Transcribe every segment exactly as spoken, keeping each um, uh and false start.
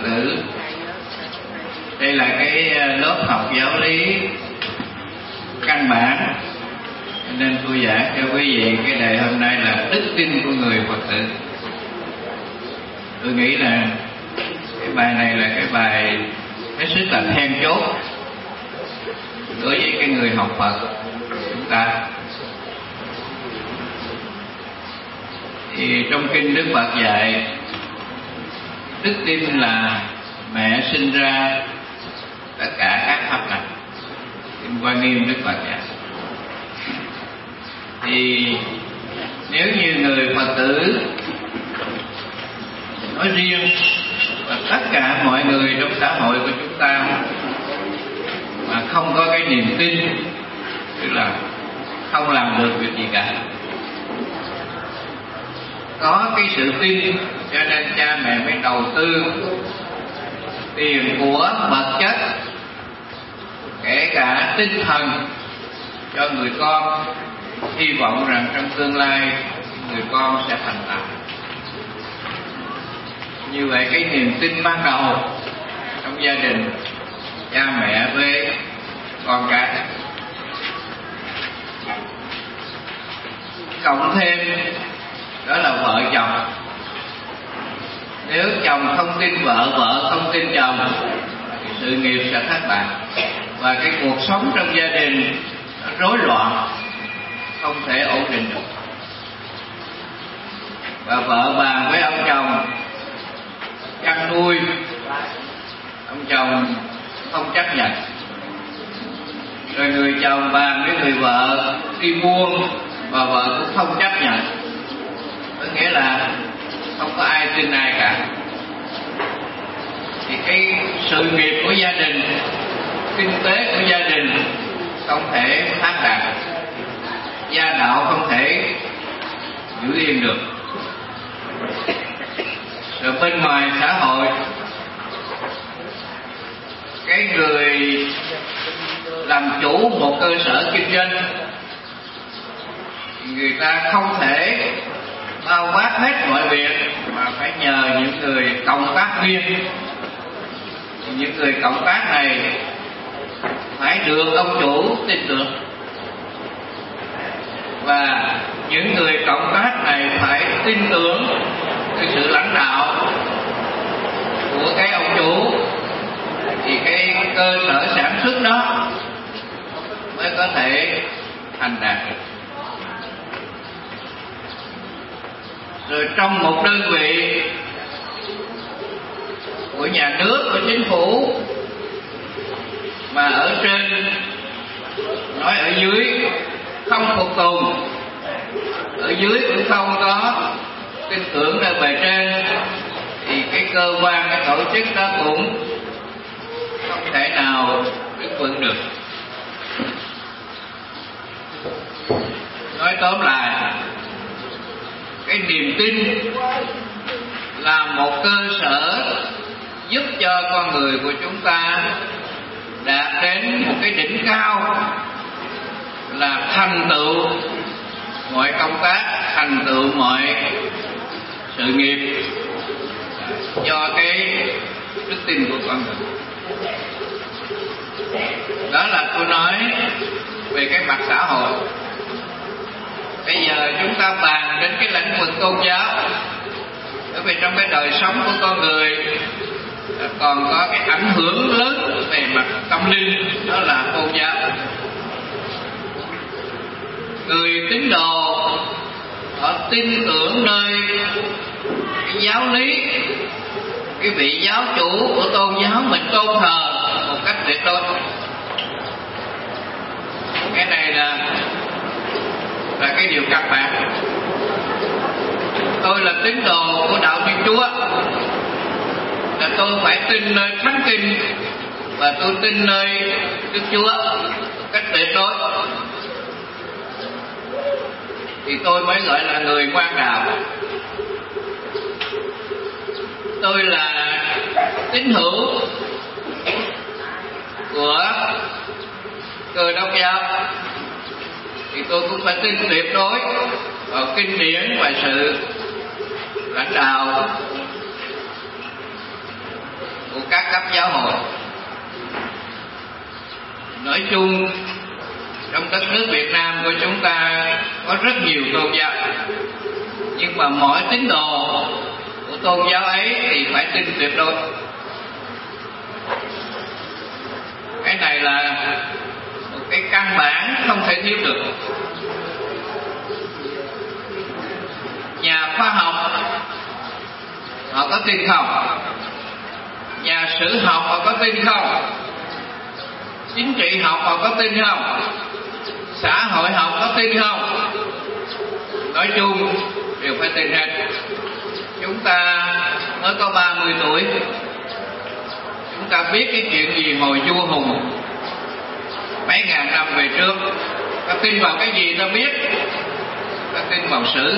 tử, đây là cái lớp học giáo lý căn bản, nên tôi giảng cho quý vị cái đề hôm nay là đức tin của người Phật tử. Tôi nghĩ là cái bài này là cái bài hết sức là then chốt đối với cái người học Phật chúng ta. Thì trong kinh Đức Phật dạy đức tin là mẹ sinh ra tất cả các pháp lành. Kinh Hoa Nghiêm Đức Phật dạy. Thì nếu như người Phật tử nói riêng và tất cả mọi người trong xã hội của chúng ta mà không có cái niềm tin, tức là không làm được việc gì cả. Có cái sự tin cho nên cha mẹ mới đầu tư tiền của vật chất, kể cả tinh thần cho người con, hy vọng rằng trong tương lai người con sẽ thành đạt. Như vậy cái niềm tin ban đầu trong gia đình cha mẹ với con cái, cộng thêm đó là vợ chồng. Nếu chồng không tin vợ, vợ không tin chồng thì sự nghiệp sẽ thất bại và cái cuộc sống trong gia đình nó rối loạn, không thể ổn định được. Và vợ bàn với ông chồng chăn nuôi, ông chồng không chấp nhận. Rồi người chồng bàn với người vợ đi buôn và vợ cũng không chấp nhận. Có nghĩa là không có ai tin ai cả. Thì cái sự nghiệp của gia đình, kinh tế của gia đình không thể phát đạt, gia đạo không thể giữ yên được. Rồi bên ngoài xã hội, cái người làm chủ một cơ sở kinh doanh, người ta không thể bao quát hết mọi việc mà phải nhờ những người cộng tác viên. Những người cộng tác này phải được ông chủ tin tưởng, và những người cộng tác này phải tin tưởng cái sự lãnh đạo của cái ông chủ, thì cái cơ sở sản xuất đó mới có thể thành đạt được. Rồi trong một đơn vị của nhà nước, của chính phủ, mà ở trên nói ở dưới không phục tùng, ở dưới cũng không có tin tưởng nơi bề trên, thì cái cơ quan, cái tổ chức đó cũng không thể nào đứng vững được. Nói tóm lại, cái niềm tin là một cơ sở giúp cho con người của chúng ta đạt đến một cái đỉnh cao, là thành tựu mọi công tác, thành tựu mọi sự nghiệp do cái đức tin của con người. Đó là tôi nói về cái mặt xã hội. Bây giờ chúng ta bàn đến cái lĩnh vực tôn giáo, bởi vì trong cái đời sống của con người còn có cái ảnh hưởng lớn về mặt tâm linh, đó là tôn giáo. Người tín đồ họ tin tưởng nơi cái giáo lý, cái vị giáo chủ của tôn giáo mình tôn thờ một cách tuyệt đối. Cái này là là cái điều căn bản. Tôi là tín đồ của đạo Thiên Chúa, là tôi phải tin nơi Thánh Kinh và tôi tin nơi Đức Chúa một cách tuyệt đối, thì tôi mới gọi là người ngoan đạo. Tôi là tín hữu của Cơ Đốc giáo, thì tôi cũng phải tin tuyệt đối vào kinh điển và sự lãnh đạo giáo hội. Nói chung trong đất nước Việt Nam của chúng ta có rất nhiều tôn giáo, nhưng mà mỗi tín đồ của tôn giáo ấy thì phải tin tuyệt đối. Cái này là một cái căn bản không thể thiếu được. Nhà khoa học họ có tin không? Nhà sử học họ có tin không? Chính trị học họ có tin không? Xã hội học có tin không? Nói chung đều phải tin hết. Chúng ta mới có ba mươi tuổi, chúng ta biết cái chuyện gì hồi vua Hùng mấy ngàn năm về trước. Ta tin vào cái gì ta biết? Ta tin vào sử.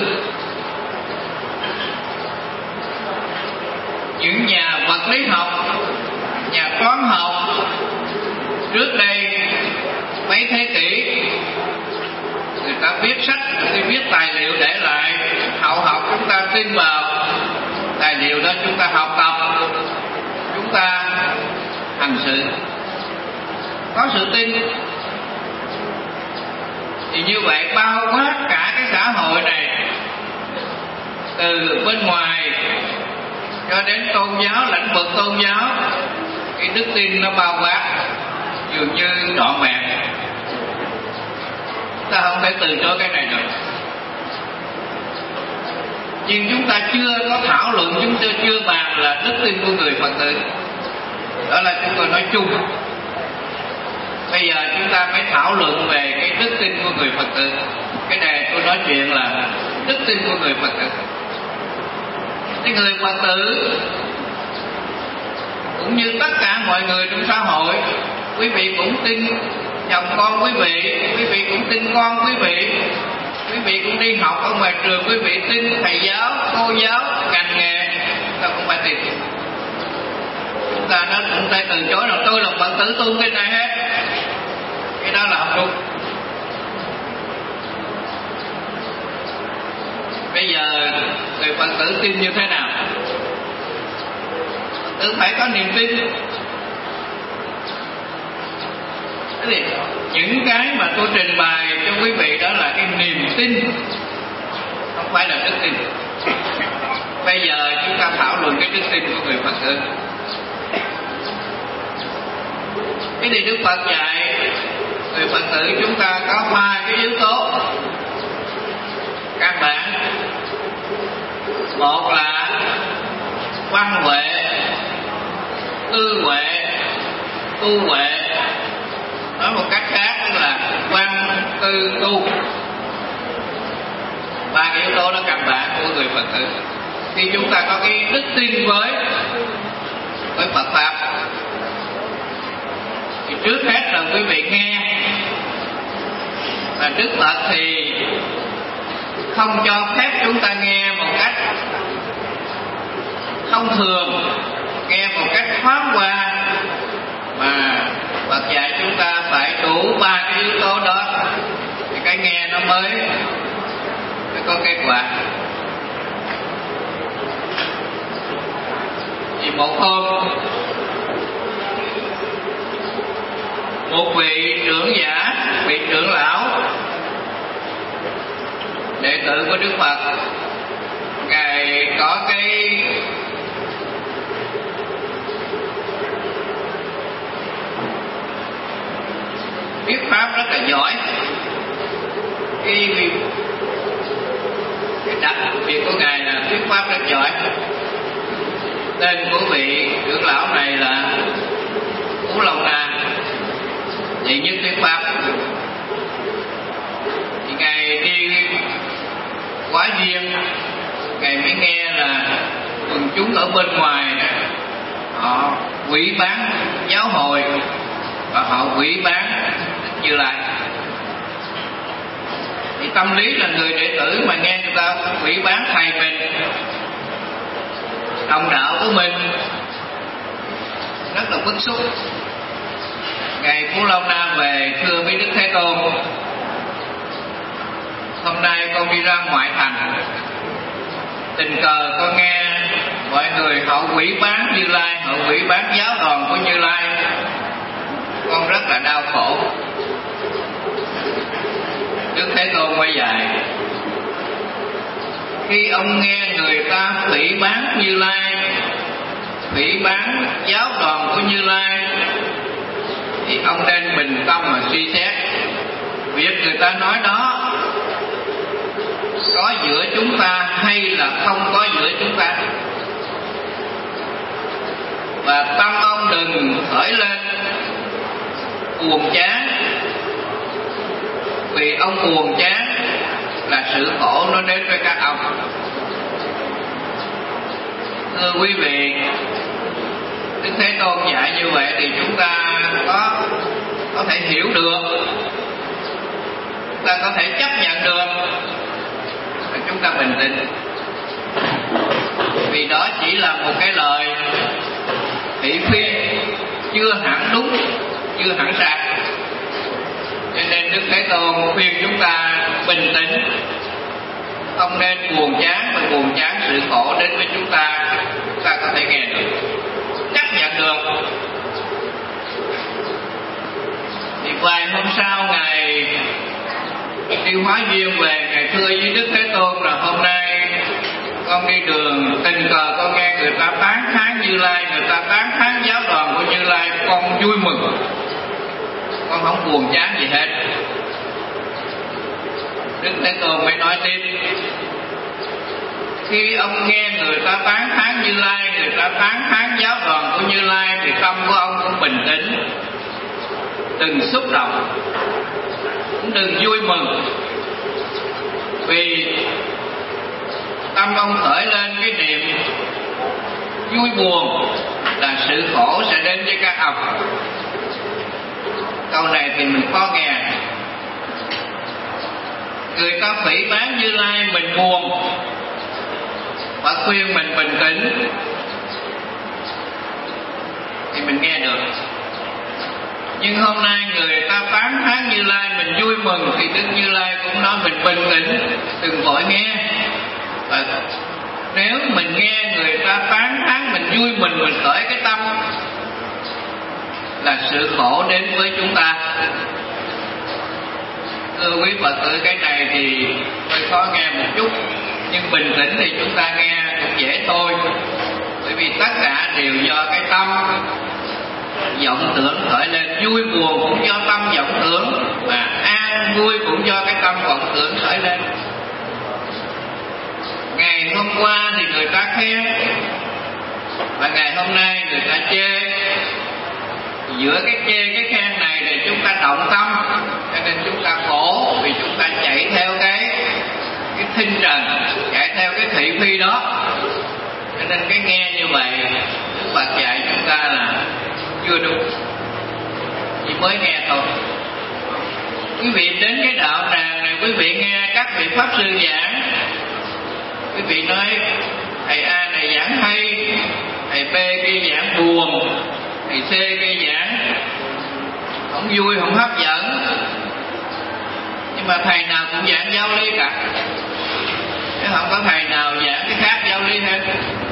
Những nhà vật lý học, nhà toán học trước đây mấy thế kỷ, người ta viết sách, người ta viết tài liệu để lại, hậu học chúng ta tin vào tài liệu đó, chúng ta học tập, chúng ta hành sự, có sự tin. Thì như vậy bao quát cả cái xã hội này, từ bên ngoài cho đến tôn giáo, lĩnh vực tôn giáo, cái đức tin nó bao quát dường như trọn vẹn. Ta không thể từ chối cái này được. Nhưng chúng ta chưa có thảo luận, chúng ta chưa bàn là đức tin của người Phật tử. Đó là chúng tôi nói chung. Bây giờ chúng ta phải thảo luận về cái đức tin của người Phật tử. Cái này tôi nói chuyện là đức tin của người Phật tử. Cái người Phật tử cũng như tất cả mọi người trong xã hội, quý vị cũng tin chồng con quý vị, quý vị cũng tin con quý vị, quý vị cũng đi học ở ngoài trường, quý vị tin thầy giáo, cô giáo, ngành nghề, ta cũng phải tin. Chúng ta nó cũng phải từ chối là tôi là Phật tử tu cái này hết, cái đó là không đúng. Bây giờ người Phật tử tin như thế nào? Phật tử phải có niềm tin. Thế thì những cái mà tôi trình bày cho quý vị đó là cái niềm tin, không phải là đức tin. Bây giờ chúng ta thảo luận cái đức tin của người Phật tử. Cái gì Đức Phật dạy người Phật tử chúng ta có ba cái yếu tố căn bản. Một là văn huệ, tư huệ, tu huệ. Nói một cách khác tức là văn, tư, tu. Ba cái yếu tố đó căn bản của người Phật tử. Khi chúng ta có cái đức tin với với Phật pháp, thì trước hết là quý vị nghe là Đức Phật thì không cho phép chúng ta nghe một cách thông thường, nghe một cách thoáng qua, mà Phật dạy chúng ta phải đủ ba cái yếu tố đó thì cái nghe nó mới mới có kết quả. Thì một hôm một vị trưởng giả, vị trưởng lão, đệ tử của Đức Phật, ngài có cái viết pháp rất là giỏi. Cái, cái đặc biệt của ngài là viết pháp rất giỏi. Tên của vị trưởng lão này là Phú Long Na, đệ nhất thuyết pháp. Thì ngài đi quá duyên, ngài mới nghe là quần chúng ở bên ngoài họ quỷ bán giáo hội và họ quỷ bán Như Lai. Thì tâm lý là người đệ tử mà nghe người ta quỷ bán thầy mình, đồng đạo của mình, rất là bức xúc. Ngài Phú Long Na về thưa với Đức Thế Tôn: hôm nay con đi ra ngoại thành, tình cờ con nghe mọi người họ quỷ bán Như Lai, họ quỷ bán giáo đoàn của Như Lai. Con rất là đau khổ. Đức Thế Tôn mới dạy, khi ông nghe người ta phỉ bán Như Lai, phỉ bán giáo đoàn của Như Lai, thì ông nên bình tâm mà suy xét. Việc người ta nói đó có giữa chúng ta hay là không có giữa chúng ta. Và tâm ông đừng khởi lên buồn chán, vì ông buồn chán là sự khổ nó đến với các ông. Thưa quý vị, Đức Thế Tôn dạy như vậy thì chúng ta có có thể hiểu được, chúng ta có thể chấp nhận được, và chúng ta bình tĩnh. Vì đó chỉ là một cái lời thị phi, chưa hẳn đúng, chưa hẳn sai. Cho nên Đức Thế Tôn khuyên chúng ta bình tĩnh, không nên buồn chán, mà buồn chán sự khổ đến với chúng ta. Chúng ta có thể nghe được, chấp nhận được. Thì vài hôm sau Ngài Tiêu Hóa Duyên về, Ngài thưa với Đức Thế Tôn là hôm nay con đi đường tình cờ con nghe người ta tán thán Như Lai, người ta tán thán giáo đoàn của Như Lai, con vui mừng, con không buồn chán gì hết. Đức Thế Tôn mới nói tiếp, khi ông nghe người ta tán thán Như Lai, người ta tán thán giáo đoàn của Như Lai, thì tâm của ông cũng bình tĩnh, đừng xúc động, cũng đừng vui mừng. Vì tâm ông khởi lên cái niệm vui buồn là sự khổ sẽ đến với các ông. Câu này thì mình khó nghe. Người ta phỉ bán Như Lai, mình buồn, và khuyên mình bình tĩnh thì mình nghe được. Nhưng hôm nay người ta tán thán Như Lai, mình vui mừng, thì Đức Như Lai cũng nói mình bình tĩnh, đừng vội nghe. Và nếu mình nghe người ta tán thán mình vui mình, mình khởi cái tâm là sự khổ đến với chúng ta. Thưa quý Phật tử, cái này thì hơi khó nghe một chút, nhưng bình tĩnh thì chúng ta nghe cũng dễ thôi. Bởi vì tất cả đều do cái tâm vọng tưởng khởi lên, vui buồn cũng do tâm vọng tưởng, mà an vui cũng do cái tâm vọng tưởng khởi lên. Ngày hôm qua thì người ta khen, và ngày hôm nay người ta chê. Giữa cái chê cái khen này thì chúng ta động tâm, cho nên chúng ta khổ, vì chúng ta chạy theo cái cái thinh trần, chạy theo cái thị phi đó. Cho nên cái nghe như vậy Đức Phật dạy chúng ta là chưa đúng, chỉ mới nghe thôi. Quý vị đến cái đạo tràng này, quý vị nghe các vị pháp sư giảng, quý vị nói thầy A này giảng hay, thầy B kia giảng buồn, thầy C kia giảng không vui, không hấp dẫn. Nhưng mà thầy nào cũng giảng giáo lý cả, chứ không có thầy nào giảng cái khác giáo lý hết.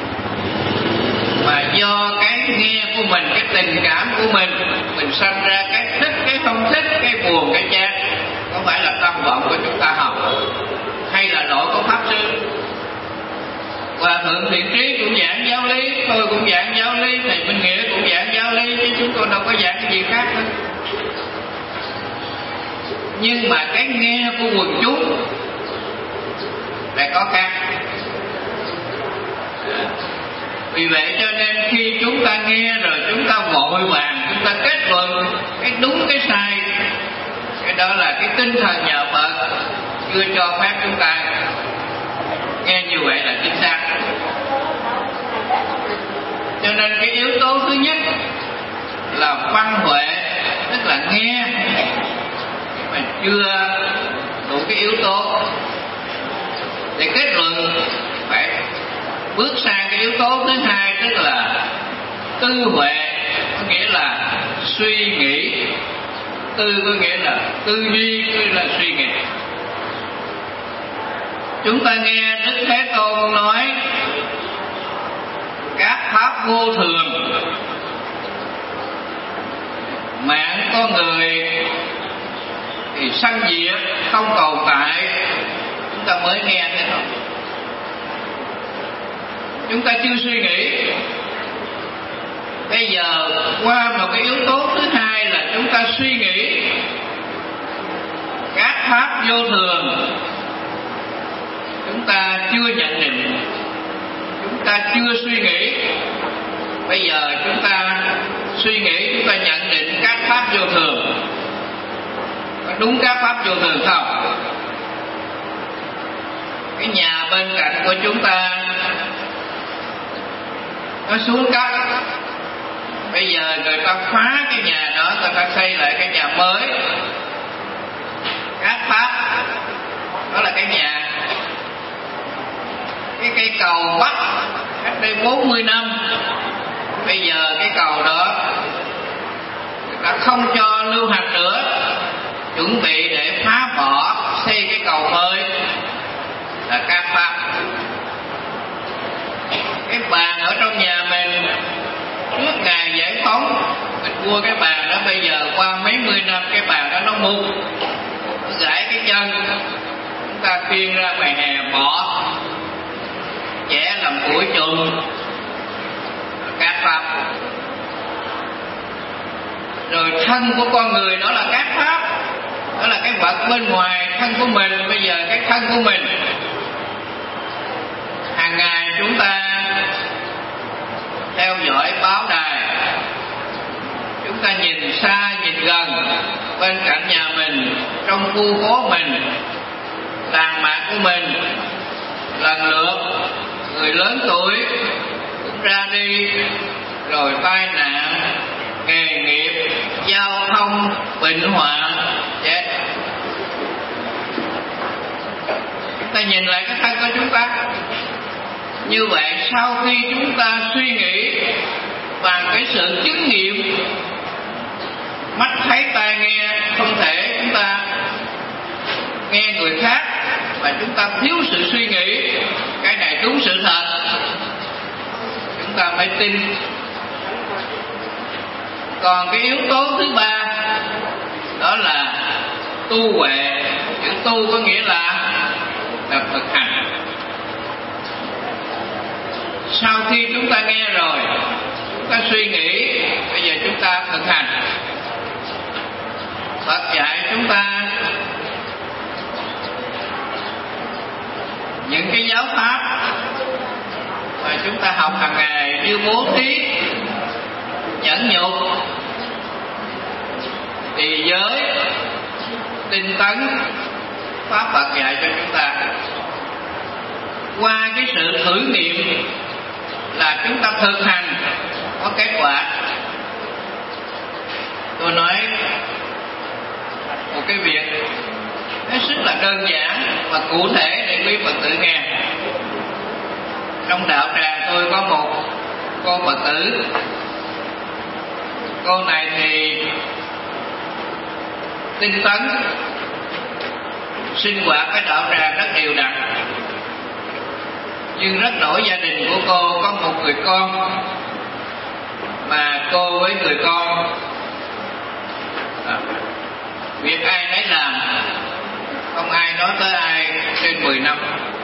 Mà do cái nghe của mình, cái tình cảm của mình, mình sanh ra cái thích, cái không thích, cái buồn, cái chán. Không phải là tâm vọng của chúng ta học, hay là lỗi của pháp sư. Hòa thượng Thiện Trí cũng giảng giáo lý, tôi cũng giảng giáo lý, thầy Minh Nghĩa cũng giảng giáo lý, chứ chúng tôi đâu có giảng cái gì khác hết. Nhưng mà cái nghe của quần chúng lại có khác. Vì vậy cho nên khi chúng ta nghe rồi chúng ta vội vàng, chúng ta kết luận cái đúng cái sai, cái đó là cái tinh thần nhờ Phật chưa cho phép chúng ta nghe như vậy là chính xác. Cho nên cái yếu tố thứ nhất là văn huệ, tức là nghe mà chưa đủ cái yếu tố để kết luận. Phải bước sang cái yếu tố thứ hai, tức là tư huệ, có nghĩa là suy nghĩ. Tư có nghĩa là tư duy, có nghĩa là suy nghĩ. Chúng ta nghe Đức Thế Tôn nói pháp vô thường. Mạng con người thì sanh diệt không tồn tại, chúng ta mới nghe thế thôi. Chúng ta chưa suy nghĩ. Bây giờ qua một cái yếu tố thứ hai là chúng ta suy nghĩ các pháp vô thường. Chúng ta chưa nhận định, chúng ta chưa suy nghĩ. Bây giờ chúng ta suy nghĩ, chúng ta nhận định các pháp vô thường. Có đúng các pháp vô thường không? Cái nhà bên cạnh của chúng ta nó xuống cấp, bây giờ người ta phá cái nhà đó, người ta xây lại cái nhà mới. Các pháp đó là cái nhà. Cái cây cầu Bắc cách đây bốn mươi năm, bây giờ cái cầu đó người ta không cho lưu hành nữa, chuẩn bị để phá bỏ xây cái cầu mới, là các pháp. Cái bàn ở trong nhà mình trước ngày giải phóng mình mua cái bàn đó, bây giờ qua mấy mươi năm cái bàn đó nó mục, nó gãy cái chân, chúng ta khiêng ra ngoài hè bỏ, chẻ làm củi chùm, các pháp. Rồi thân của con người đó là các pháp, đó là cái vật bên ngoài thân của mình. Bây giờ cái thân của mình hàng ngày chúng ta theo dõi báo đài, chúng ta nhìn xa nhìn gần, bên cạnh nhà mình, trong khu phố mình, làng mạc của mình, lần lượt người lớn tuổi cũng ra đi, rồi tai nạn, nghề nghiệp, giao thông, bệnh hoạn, chết. Chúng ta nhìn lại cái thân của chúng ta. Như vậy sau khi chúng ta suy nghĩ bằng cái sự chứng nghiệm, mắt thấy tai nghe, không thể chúng ta nghe người khác mà chúng ta thiếu sự suy nghĩ, cái này đúng sự thật, chúng ta mới tin. Còn cái yếu tố thứ ba đó là tu huệ. Chữ tu có nghĩa là là thực hành. Sau khi chúng ta nghe rồi, chúng ta suy nghĩ, bây giờ chúng ta thực hành. Phật dạy chúng ta những cái giáo pháp mà chúng ta học hàng ngày, như bố thí, nhẫn nhục, trì giới, tinh tấn, pháp Phật dạy cho chúng ta. Qua cái sự thử nghiệm là chúng ta thực hành có kết quả. Tôi nói một cái việc hết sức là đơn giản và cụ thể để quý Phật tử nghe. Trong đạo tràng tôi có một cô Phật tử. Cô này thì tinh tấn, sinh hoạt cái đạo tràng rất đều đặn, nhưng rất nổi gia đình của cô có một người con, mà cô với người con à, việc ai nấy làm, không ai nói tới ai trên mười năm.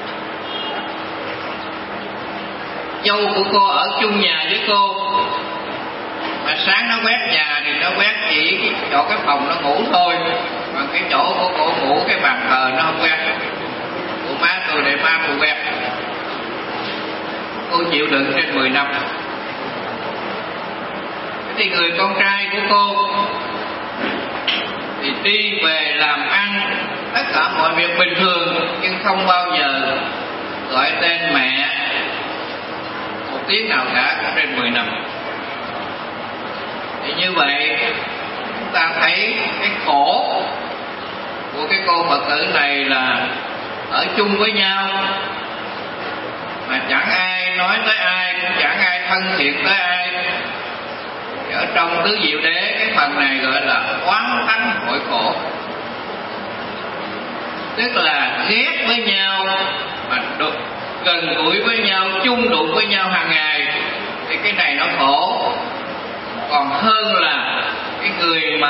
Dâu của cô ở chung nhà với cô, mà sáng nó quét nhà thì nó quét chỉ cái chỗ cái phòng nó ngủ thôi, còn cái chỗ của cô ngủ, cái bàn thờ nó không quét. Của má tôi để má tôi quét. Cô chịu đựng trên mười năm. Thì người con trai của cô thì đi về làm ăn tất cả mọi việc bình thường, nhưng không bao giờ gọi tên mẹ một tiếng nào cả trên mười năm. Thì như vậy chúng ta thấy cái khổ của cái cô Phật tử này là ở chung với nhau mà chẳng ai nói tới ai, cũng chẳng ai thân thiện tới ai. Ở trong tứ diệu đế, cái phần này gọi là oán tánh hội khổ, tức là ghét với nhau mà được gần gũi với nhau, chung đụng với nhau hàng ngày, thì cái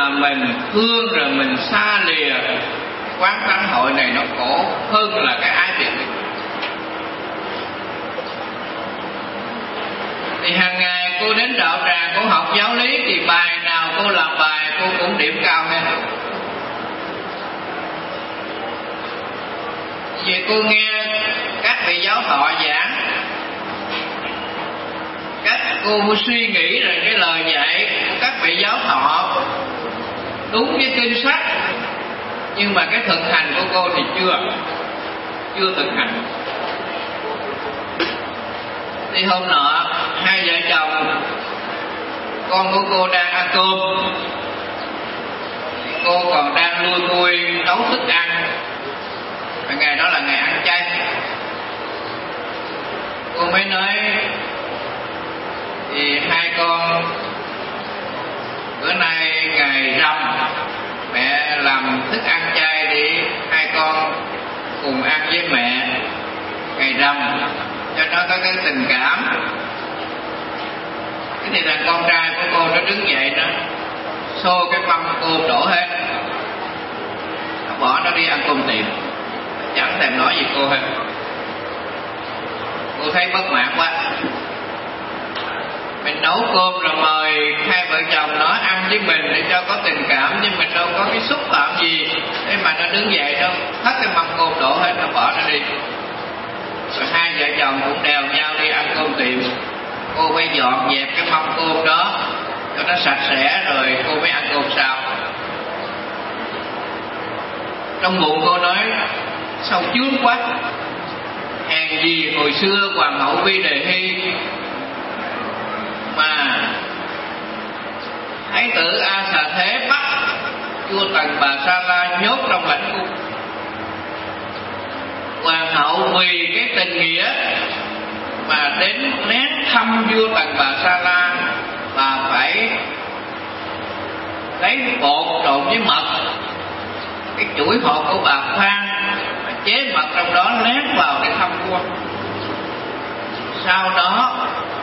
mà mình thương rồi mình xa lìa quán tánh hội này nó khổ hơn là cái ái biệt ly. Thì hàng ngày cô đến đạo tràng cô học giáo lý thì bài nào cô làm bài cô cũng điểm cao hết. Vì cô nghe các vị giáo thọ giảng, các cô suy nghĩ rồi cái lời dạy của các vị giáo thọ đúng với kinh sách, nhưng mà cái thực hành của cô thì chưa chưa thực hành. Thì hôm nọ hai vợ chồng con của cô đang ăn cơm, cô còn đang lui thui nấu thức ăn. Ngày đó là ngày ăn chay. Cô mới nói thì hai con bữa nay ngày rằm, mẹ làm thức ăn chay để hai con cùng ăn với mẹ ngày rằm cho nó có cái tình cảm. Cái thì thằng con trai của cô nó đứng dậy nó xô cái mâm cơm đổ hết, nó bỏ nó đi ăn cơm tiệm, chẳng thèm nói gì cô hết. Cô thấy bất mãn quá, mình nấu cơm rồi mời hai vợ chồng nó ăn với mình để cho có tình cảm, nhưng mình đâu có cái xúc phạm gì để mà nó đứng dậy đâu hết cái mâm cơm đổ hết, nó bỏ nó đi. Rồi hai vợ chồng cũng đèo nhau đi ăn cơm tiệm. Cô phải dọn dẹp cái mâm cơm đó cho nó sạch sẽ rồi cô mới ăn cơm sau. Trong bụng cô nói sao chướng quá, hèn gì hồi xưa hoàng hậu Vi Đề Hy mà thái tử A Xà Thế bắt vua Tần Bà Sa La nhốt trong lãnh cung. Hoàng hậu vì cái tình nghĩa mà đến lén thăm vua Tần Bà Sa La và phải lấy bột trộn với mật, cái chuỗi hột của bà Phan chế mật trong đó lén vào để thăm vua. Sau đó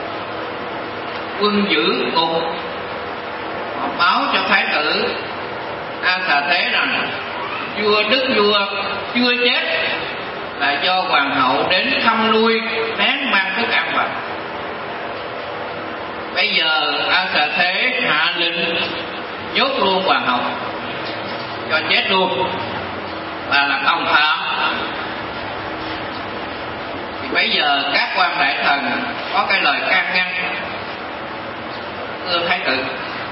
quân giữ cục họ báo cho thái tử A Xà Thế rằng vua đức vua chưa chết là do hoàng hậu đến thăm nuôi lén mang thức ăn vào. Bây giờ A Xà Thế hạ lệnh nhốt luôn hoàng hậu cho chết luôn và là công phạm. Thì bây giờ các quan đại thần có cái lời can ngăn: thưa thái tử,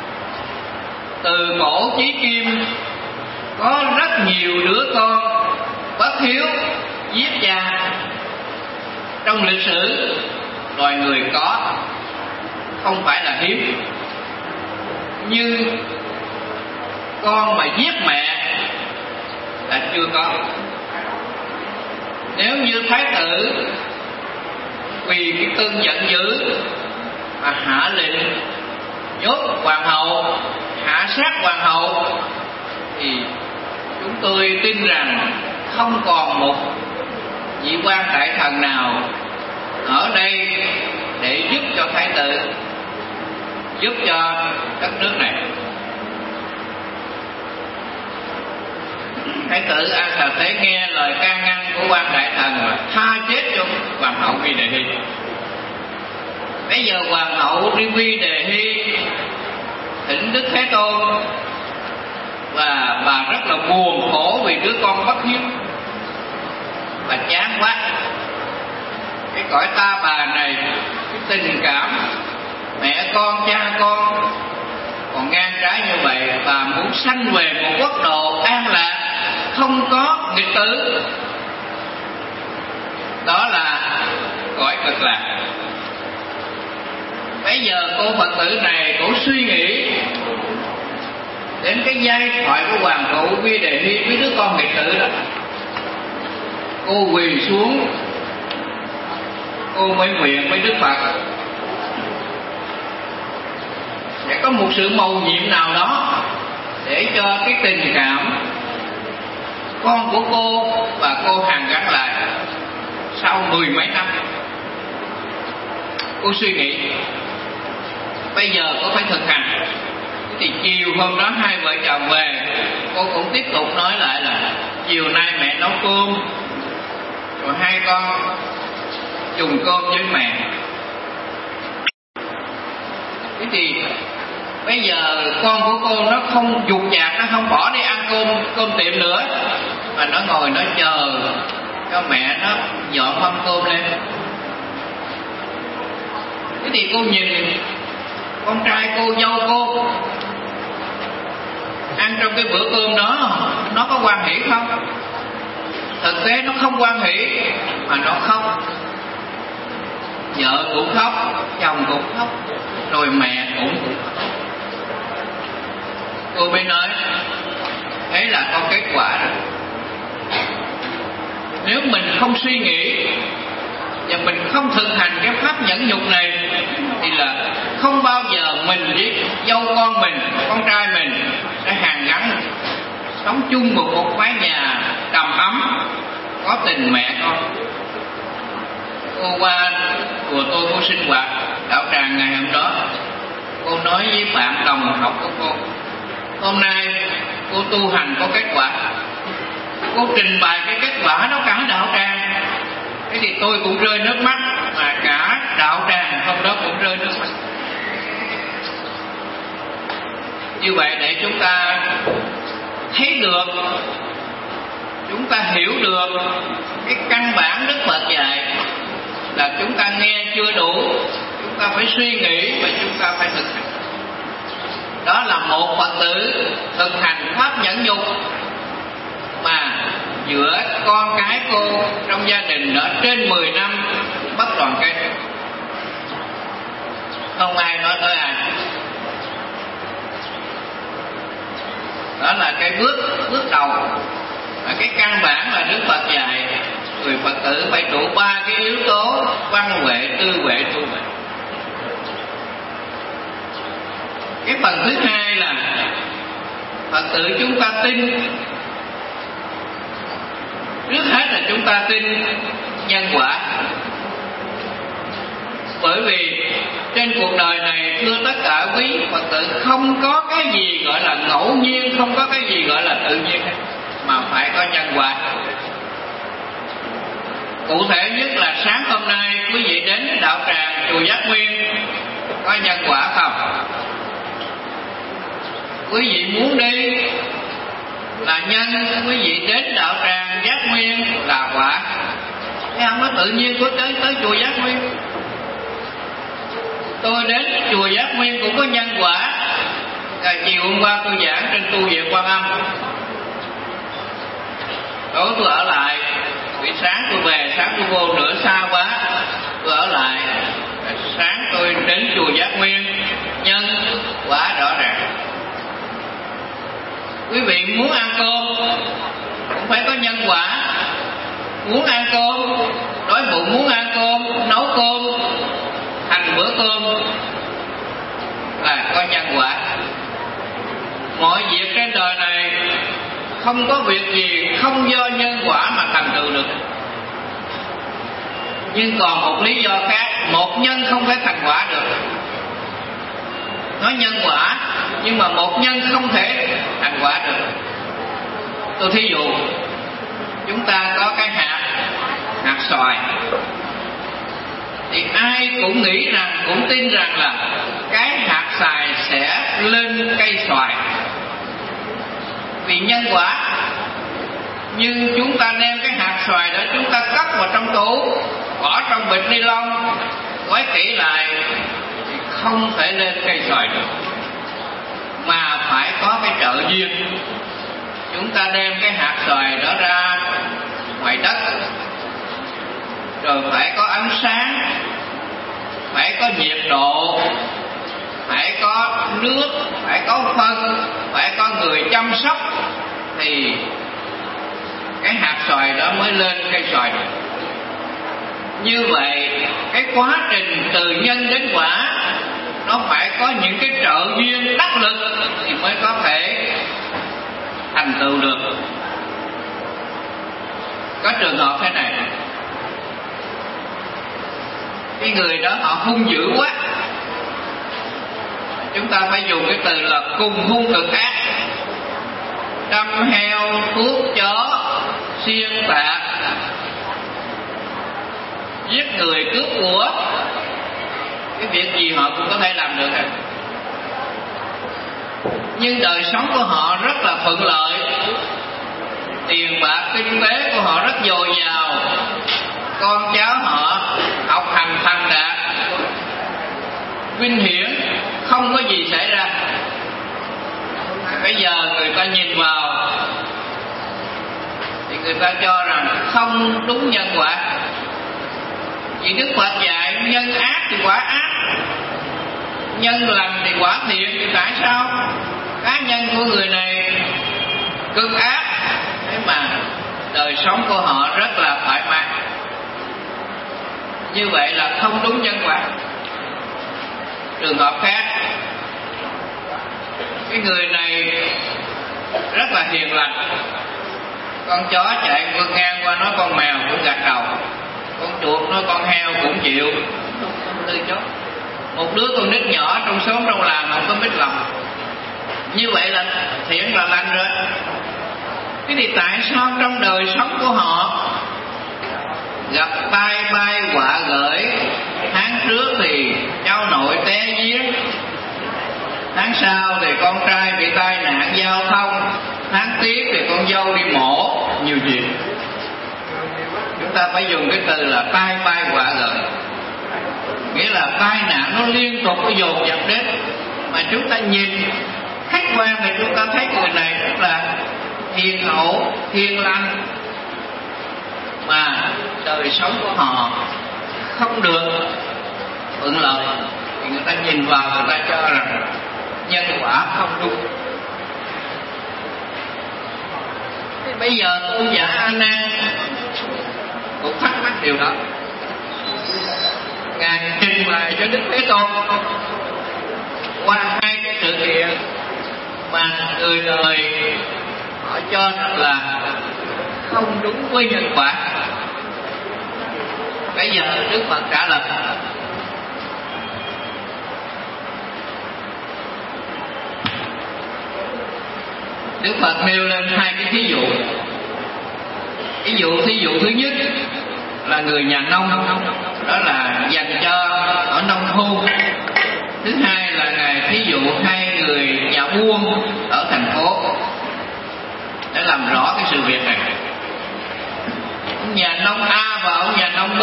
từ cổ chí kim có rất nhiều đứa con bất hiếu giết cha. Trong lịch sử loài người có, không phải là hiếm, nhưng con mà giết mẹ là chưa có. Nếu như thái tử vì cái cơn giận dữ mà hạ lệnh nhốt hoàng hậu, hạ sát hoàng hậu, thì chúng tôi tin rằng không còn một vị quan đại thần nào ở đây để giúp cho thái tử, giúp cho đất nước này. Thái tử A Xà Thế nghe lời can ngăn của quan đại thần mà tha chết cho hoàng hậu Vi Đề Hy. Bây giờ hoàng hậu Vi Đề Hy thỉnh Đức Thế Tôn và bà rất là buồn khổ vì đứa con bất hiếu, và chán quá. Cái cõi ta bà này, cái tình cảm mẹ con cha con còn ngang trái như vậy, và muốn sanh về một quốc độ an lạc không có nghịch tử, đó là cõi cực lạc. Bây giờ cô Phật tử này cũng suy nghĩ đến cái giai thoại của hoàng hậu Vi Đề Hy với đứa con nghịch tử đó. Cô quỳ xuống, cô mới nguyện với Đức Phật sẽ có một sự mầu nhiệm nào đó để cho cái tình cảm con của cô và cô hàn gắn lại sau mười mấy năm. Cô suy nghĩ bây giờ cô phải thực hành. Thì chiều hôm đó hai vợ chồng về, cô cũng tiếp tục nói lại là chiều nay mẹ nấu cơm, rồi hai con dùng cơm với mẹ. Thế thì bây giờ con của cô nó không dục dạc, nó không bỏ đi ăn cơm cơm tiệm nữa, mà nó ngồi nó chờ cho mẹ nó dọn mâm cơm lên. Thế thì cô nhìn con trai cô, dâu cô ăn trong cái bữa cơm đó, nó có hoan hỉ không? Thực tế nó không hoan hỉ, mà nó khóc. Vợ cũng khóc, chồng cũng khóc, rồi mẹ cũng cũng khóc. Cô mới nói thế là có kết quả rồi. Nếu mình không suy nghĩ và mình không thực hành cái pháp nhẫn nhục này thì là không bao giờ mình với dâu con mình, con trai mình sẽ hàn gắn sống chung một một mái nhà đầm ấm, có tình mẹ con. Cô qua chùa tôi, cô sinh hoạt đạo tràng ngày hôm đó, cô nói với bạn đồng học của cô, hôm nay cô tu hành có kết quả. Cô trình bày cái kết quả đó cả đạo tràng. Thế thì tôi cũng rơi nước mắt, mà cả đạo tràng hôm đó cũng rơi nước mắt. Như vậy để chúng ta thấy được, chúng ta hiểu được cái căn bản Đức Phật dạy là chúng ta nghe chưa đủ, chúng ta phải suy nghĩ và chúng ta phải thực hành. Đó là một Phật tử thực hành pháp nhẫn nhục mà giữa con cái cô trong gia đình đã trên mười năm bất đoàn kết, không ai nói tới ai. Đó là cái bước bước đầu, và cái căn bản là Đức Phật dạy người Phật tử phải đủ ba cái yếu tố: văn huệ, tư huệ, tu huệ. Cái phần thứ hai là Phật tử chúng ta tin, trước hết là chúng ta tin nhân quả. Bởi vì trên cuộc đời này, thưa tất cả quý Phật tử, không có cái gì gọi là ngẫu nhiên, không có cái gì gọi là tự nhiên, mà phải có nhân quả. Cụ thể nhất là sáng hôm nay quý vị đến đạo tràng chùa Giác Nguyên, có nhân quả không? Quý vị muốn đi là nhân, quý vị đến đạo tràng Giác Nguyên là quả. Thế không có tự nhiên của tới tới chùa Giác Nguyên. Tôi đến chùa Giác Nguyên cũng có nhân quả. Rồi chiều hôm qua tôi giảng trên tu viện Quan Âm, tối tôi ở lại, vì sáng tôi về, sáng tôi vô nửa xa quá, tôi ở lại. Sáng tôi đến chùa Giác Nguyên, nhân quả rõ ràng. Quý vị muốn ăn cơm cũng phải có nhân quả. Muốn ăn cơm, đói bụng muốn ăn cơm, nấu cơm thành bữa cơm là có nhân quả. Mọi việc trên đời này không có việc gì không do nhân quả mà thành tựu được. Nhưng còn một lý do khác, một nhân không thể thành quả được. Nói nhân quả, nhưng mà một nhân không thể thành quả được. Tôi thí dụ, chúng ta có cái hạt, hạt xoài, thì ai cũng nghĩ rằng, cũng tin rằng là cái hạt xoài sẽ lên cây xoài vì nhân quả. Nhưng chúng ta đem cái hạt xoài đó chúng ta cất vào trong tủ, bỏ trong bịch ni lông, gói kỹ lại, thì không thể lên cây xoài được, mà phải có cái trợ duyên. Chúng ta đem cái hạt xoài đó ra ngoài đất, rồi phải có ánh sáng, phải có nhiệt độ, phải có nước, phải có phân, phải có người chăm sóc, thì cái hạt xoài đó mới lên cây xoài được. Như vậy cái quá trình từ nhân đến quả nó phải có những cái trợ duyên đắc lực thì mới có thể thành tựu được. Có trường hợp thế này, cái người đó họ hung dữ quá, chúng ta phải dùng cái từ là cùng hung cực ác, đâm heo, cuốc chó, xuyên tạc, giết người, cướp của. Cái việc gì họ cũng có thể làm được. Nhưng đời sống của họ rất là thuận lợi, tiền bạc kinh tế của họ rất dồi dào, con cháu họ học hành thành đạt, vinh hiển, không có gì xảy ra. Bây giờ người ta nhìn vào thì người ta cho rằng không đúng nhân quả. Vì Đức Phật dạy nhân ác thì quả ác, nhân lành thì quả thiện. Thì tại sao cá nhân của người này cực ác thế mà đời sống của họ rất là thoải mái? Như vậy là không đúng nhân quả. Trường hợp khác, cái người này rất là hiền lành, con chó chạy vượt ngang qua nói con mèo cũng gật đầu, con chuột nói con heo cũng chịu, không từ chối. Một đứa con nít nhỏ trong xóm trong làng không có biết lòng. Như vậy là thiện là lành rồi. Thế thì tại sao trong đời sống của họ gặp tai bay họa gởi? Tháng trước thì cháu nội té giếng, tháng sau thì con trai bị tai nạn giao thông, tháng tiếp thì con dâu đi mổ, nhiều chuyện. Chúng ta phải dùng cái từ là tai bay họa gởi, nghĩa là tai nạn nó liên tục nó dồn dập đến, mà chúng ta nhìn khách quan thì chúng ta thấy người này rất là hiền hậu, hiền lành, mà đời sống của họ không được thuận lợi, thì người ta nhìn vào người ta cho rằng nhân quả không đúng. Thì bây giờ tôn giả A Nan cũng thắc mắc điều đó. Ngài trình bày cho Đức Thế Tôn qua hai cái sự kiện mà người đời họ cho rằng là không đúng với nhân quả. Bây giờ Đức Phật trả lời. Đức Phật nêu lên hai cái thí dụ. Ví dụ thí dụ thứ nhất là người nhà nông, đó là dành cho ở nông thôn. Thứ hai là ngài thí dụ hai người nhà buôn ở thành phố, để làm rõ cái sự việc này. Ông nhà nông A và ông nhà nông B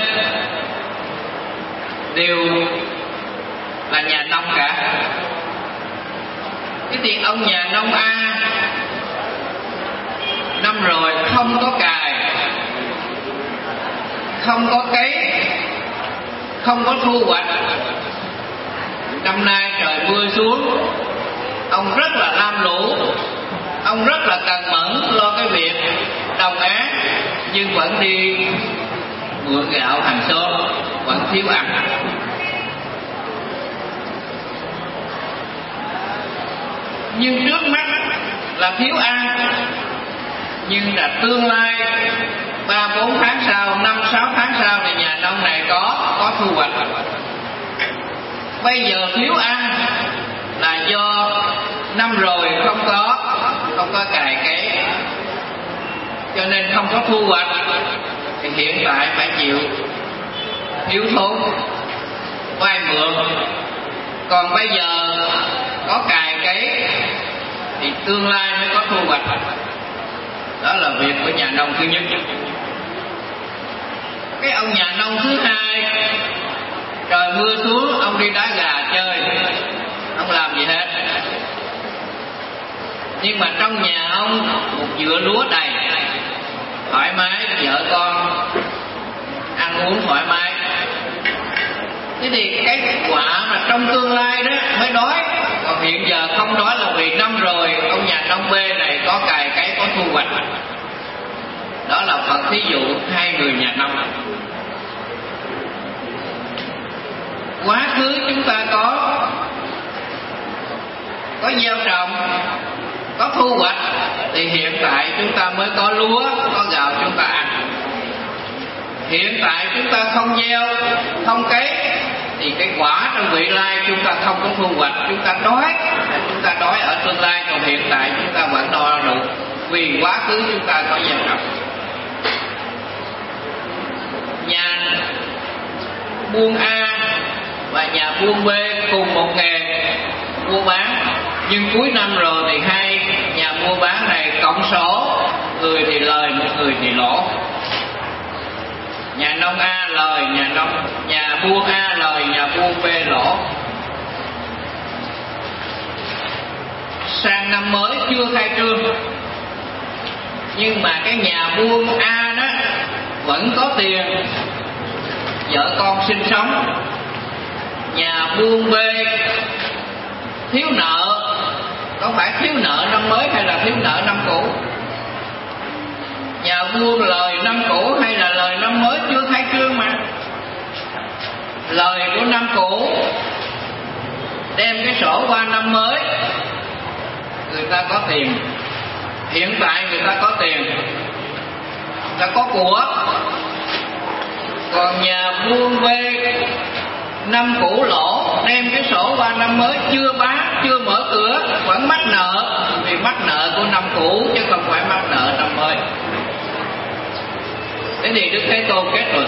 đều là nhà nông cả. Thế thì ông nhà nông A năm rồi không có cày, không có cấy, không có thu hoạch. Năm nay trời mưa xuống, ông rất là lam lũ, ông rất là cần mẫn lo cái việc đồng áng, nhưng vẫn đi mượn gạo hàng xóm, vẫn thiếu ăn. Nhưng trước mắt là thiếu ăn, nhưng là tương lai ba bốn tháng sau, năm sáu tháng sau thì nhà nông này có có thu hoạch. Bây giờ thiếu ăn là do năm rồi không có không có cày cấy, cho nên không có thu hoạch, thì hiện tại phải chịu thiếu thốn, vay mượn. Còn bây giờ có cày cấy thì tương lai mới có thu hoạch. Đó là việc của nhà nông thứ nhất. Cái ông nhà nông thứ hai, trời mưa xuống ông đi đá gà chơi, không làm gì hết. Nhưng mà trong nhà ông một vựa lúa đầy, thoải mái, vợ con ăn uống thoải mái. Thế thì cái quả mà trong tương lai đó mới đói, còn hiện giờ không đói là vì năm rồi ông nhà nông B này có cày cấy, có thu hoạch. Đó là Phật thí dụ hai người nhà nông. Quá khứ chúng ta có có gieo trồng, có thu hoạch, thì hiện tại chúng ta mới có lúa, có gạo chúng ta ăn. Hiện tại chúng ta không gieo, không cấy, thì cái quả trong vị lai chúng ta không có thu hoạch, chúng ta đói, chúng ta đói ở tương lai, còn hiện tại chúng ta vẫn no đủ vì quá khứ chúng ta có gieo trồng. Nhà buôn A và nhà buôn B cùng một nghề mua bán, nhưng cuối năm rồi thì hai nhà mua bán này cộng số, người thì lời, một người thì lỗ. Nhà nông A lời, nhà nông nhà buôn A lời, nhà buôn B lỗ. Sang năm mới chưa khai trương, nhưng mà cái nhà buôn A đó vẫn có tiền, vợ con sinh sống. Nhà buôn B thiếu nợ, có phải thiếu nợ năm mới hay là thiếu nợ năm cũ? Nhà buôn lời năm cũ hay là lời năm mới chưa khai trương mà. Lời của năm cũ đem cái sổ qua năm mới, người ta có tiền. Hiện tại người ta có tiền, người ta có của. Còn nhà buôn B năm cũ lỗ, đem cái sổ qua năm mới chưa bán, chưa mở cửa, vẫn mắc nợ, vì mắc nợ của năm cũ chứ không phải mắc nợ năm mới. Thế thì Đức Thế Tôn kết luận: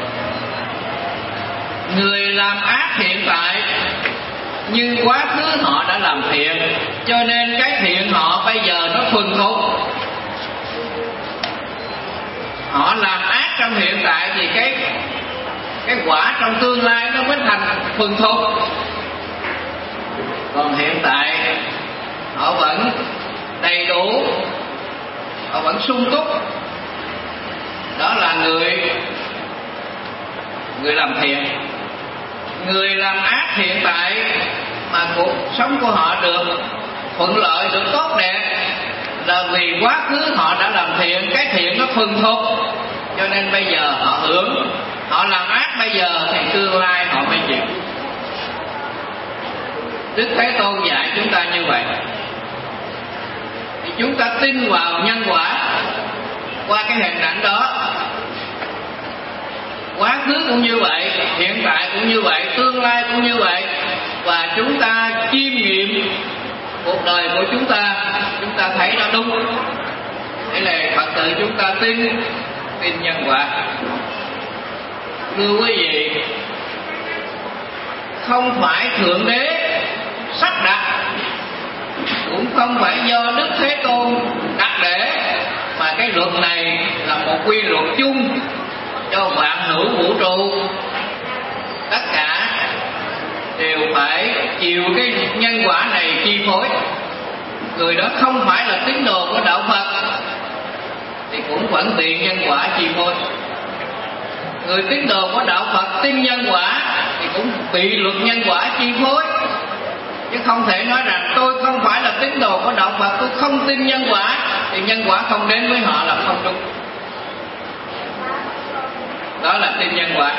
người làm ác hiện tại, nhưng quá khứ họ đã làm thiện, cho nên cái thiện họ bây giờ nó thuần thục. Họ làm ác trong hiện tại thì cái cái quả trong tương lai nó mới thành thuần thục. Còn hiện tại họ vẫn đầy đủ, họ vẫn sung túc. Đó là người người làm thiện. Người làm ác hiện tại mà cuộc sống của họ được thuận lợi, được tốt đẹp, là vì quá khứ họ đã làm thiện, cái thiện nó thuần thục, cho nên bây giờ họ hưởng. Họ làm ác bây giờ thì tương lai họ mới chịu. Đức Thế Tôn dạy chúng ta như vậy, thì chúng ta tin vào nhân quả qua cái hình ảnh đó. Quá khứ cũng như vậy, hiện tại cũng như vậy, tương lai cũng như vậy. Và chúng ta chiêm nghiệm cuộc đời của chúng ta, chúng ta thấy nó đúng. Thế là Phật tử chúng ta tin tin nhân quả. Thưa quý vị, không phải Thượng Đế sắp đặt, cũng không phải do Đức Thế Tôn đặt để, mà cái luật này là một quy luật chung cho vạn hữu vũ trụ. Tất cả đều phải chịu cái nhân quả này chi phối. Người đó không phải là tín đồ của đạo Phật thì cũng vẫn bị nhân quả chi phối. Người tín đồ của đạo Phật tin nhân quả thì cũng bị luật nhân quả chi phối. Chứ không thể nói rằng tôi không phải là tín đồ của đạo Phật, tôi không tin nhân quả, thì nhân quả không đến với họ là không đúng. Đó là tin nhân quả.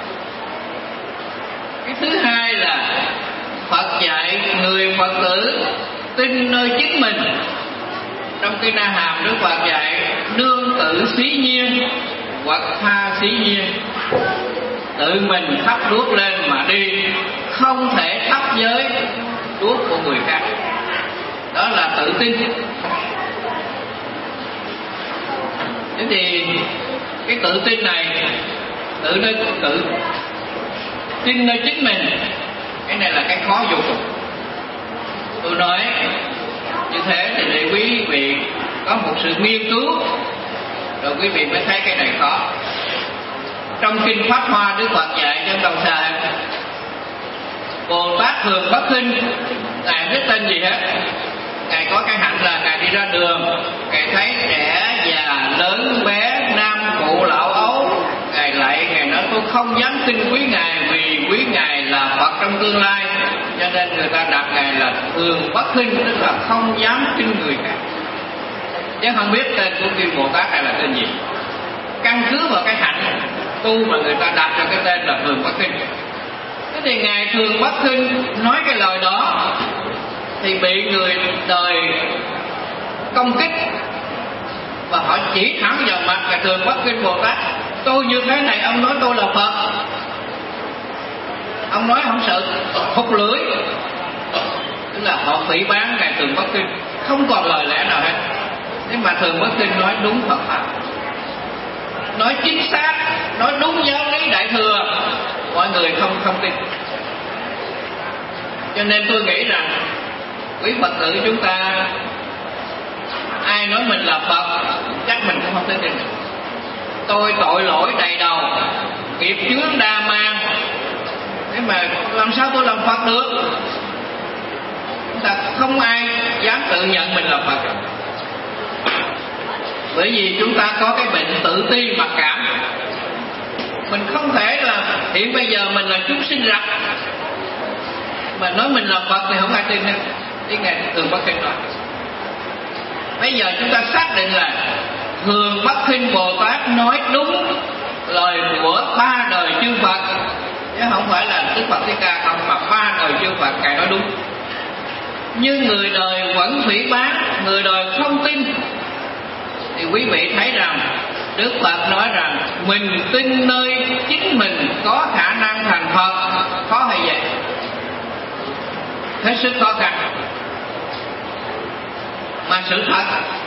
Cái thứ hai là Phật dạy người Phật tử tin nơi chính mình. Trong Kinh A Hàm, Đức Phật dạy nương tự xí nhiên hoặc tha xí nhiên. Tự mình thắp đuốc lên mà đi, không thể thắp với đuốc của người khác. Đó là tự tin. Thế thì cái tự tin này, tự nơi tự tin nơi chính mình, cái này là cái khó vô cùng. Tôi nói như thế thì để quý vị có một sự nghiên cứu, rồi quý vị mới thấy cái này khó. Trong Kinh Pháp Hoa, Đức Phật dạy cho đầu xa: Bồ Tát thường bất khinh. Ngài không biết tên gì hết. Ngài có cái hạnh là Ngài đi ra đường, Ngài thấy trẻ già lớn bé nam phụ lão ấu, Ngài lạy, Ngài nói tôi không dám tin quý Ngài, vì quý Ngài là Phật trong tương lai, cho nên người ta đặt Ngài là thường bất khinh, tức là không dám tin người khác. Chứ không biết tên của Kim Bồ Tát hay là tên gì. Căn cứ vào cái hạnh tu mà người ta đặt cho cái tên là thường bất khinh. Thế thì Ngài thường bất khinh nói cái lời đó thì bị người đời công kích, và họ chỉ thẳng vào mặt Ngài thường bất khinh Bồ Tát: tôi như thế này, ông nói tôi là Phật. ông nói không sợ thục lưỡi, tức là họ phỉ bán ngài Thường Bất Kinh, không còn lời lẽ nào hết. Thế mà Thường Bất Kinh nói đúng Phật pháp, nói chính xác, nói đúng giáo lý Đại Thừa, mọi người không không tin. Cho nên tôi nghĩ rằng quý Phật tử chúng ta ai nói mình là Phật chắc mình cũng không thể tin. Tôi tội lỗi đầy đầu, nghiệp chướng đa mang, thế mà làm sao tôi làm Phật được? Chúng ta không ai dám tự nhận mình là Phật, bởi vì chúng ta có cái bệnh tự ti mặc cảm. Mình không thể là hiện bây giờ mình là chúng sinh rặt mà nói mình là Phật thì không ai tin hết. Ý ngài Thường Bất Kinh nói. Bây giờ chúng ta xác định là Thường Bất Kinh Bồ Tát nói đúng lời của ba đời chư Phật, chứ không phải là Đức Phật Thích Ca không, mà ba đời chư Phật ngài nói đúng. Nhưng người đời vẫn phỉ báng, người đời không tin, thì quý vị thấy rằng Đức Phật nói rằng mình tin nơi chính mình có khả năng thành Phật, khó hay vậy? Hết sức khó khăn. Mà sự thật,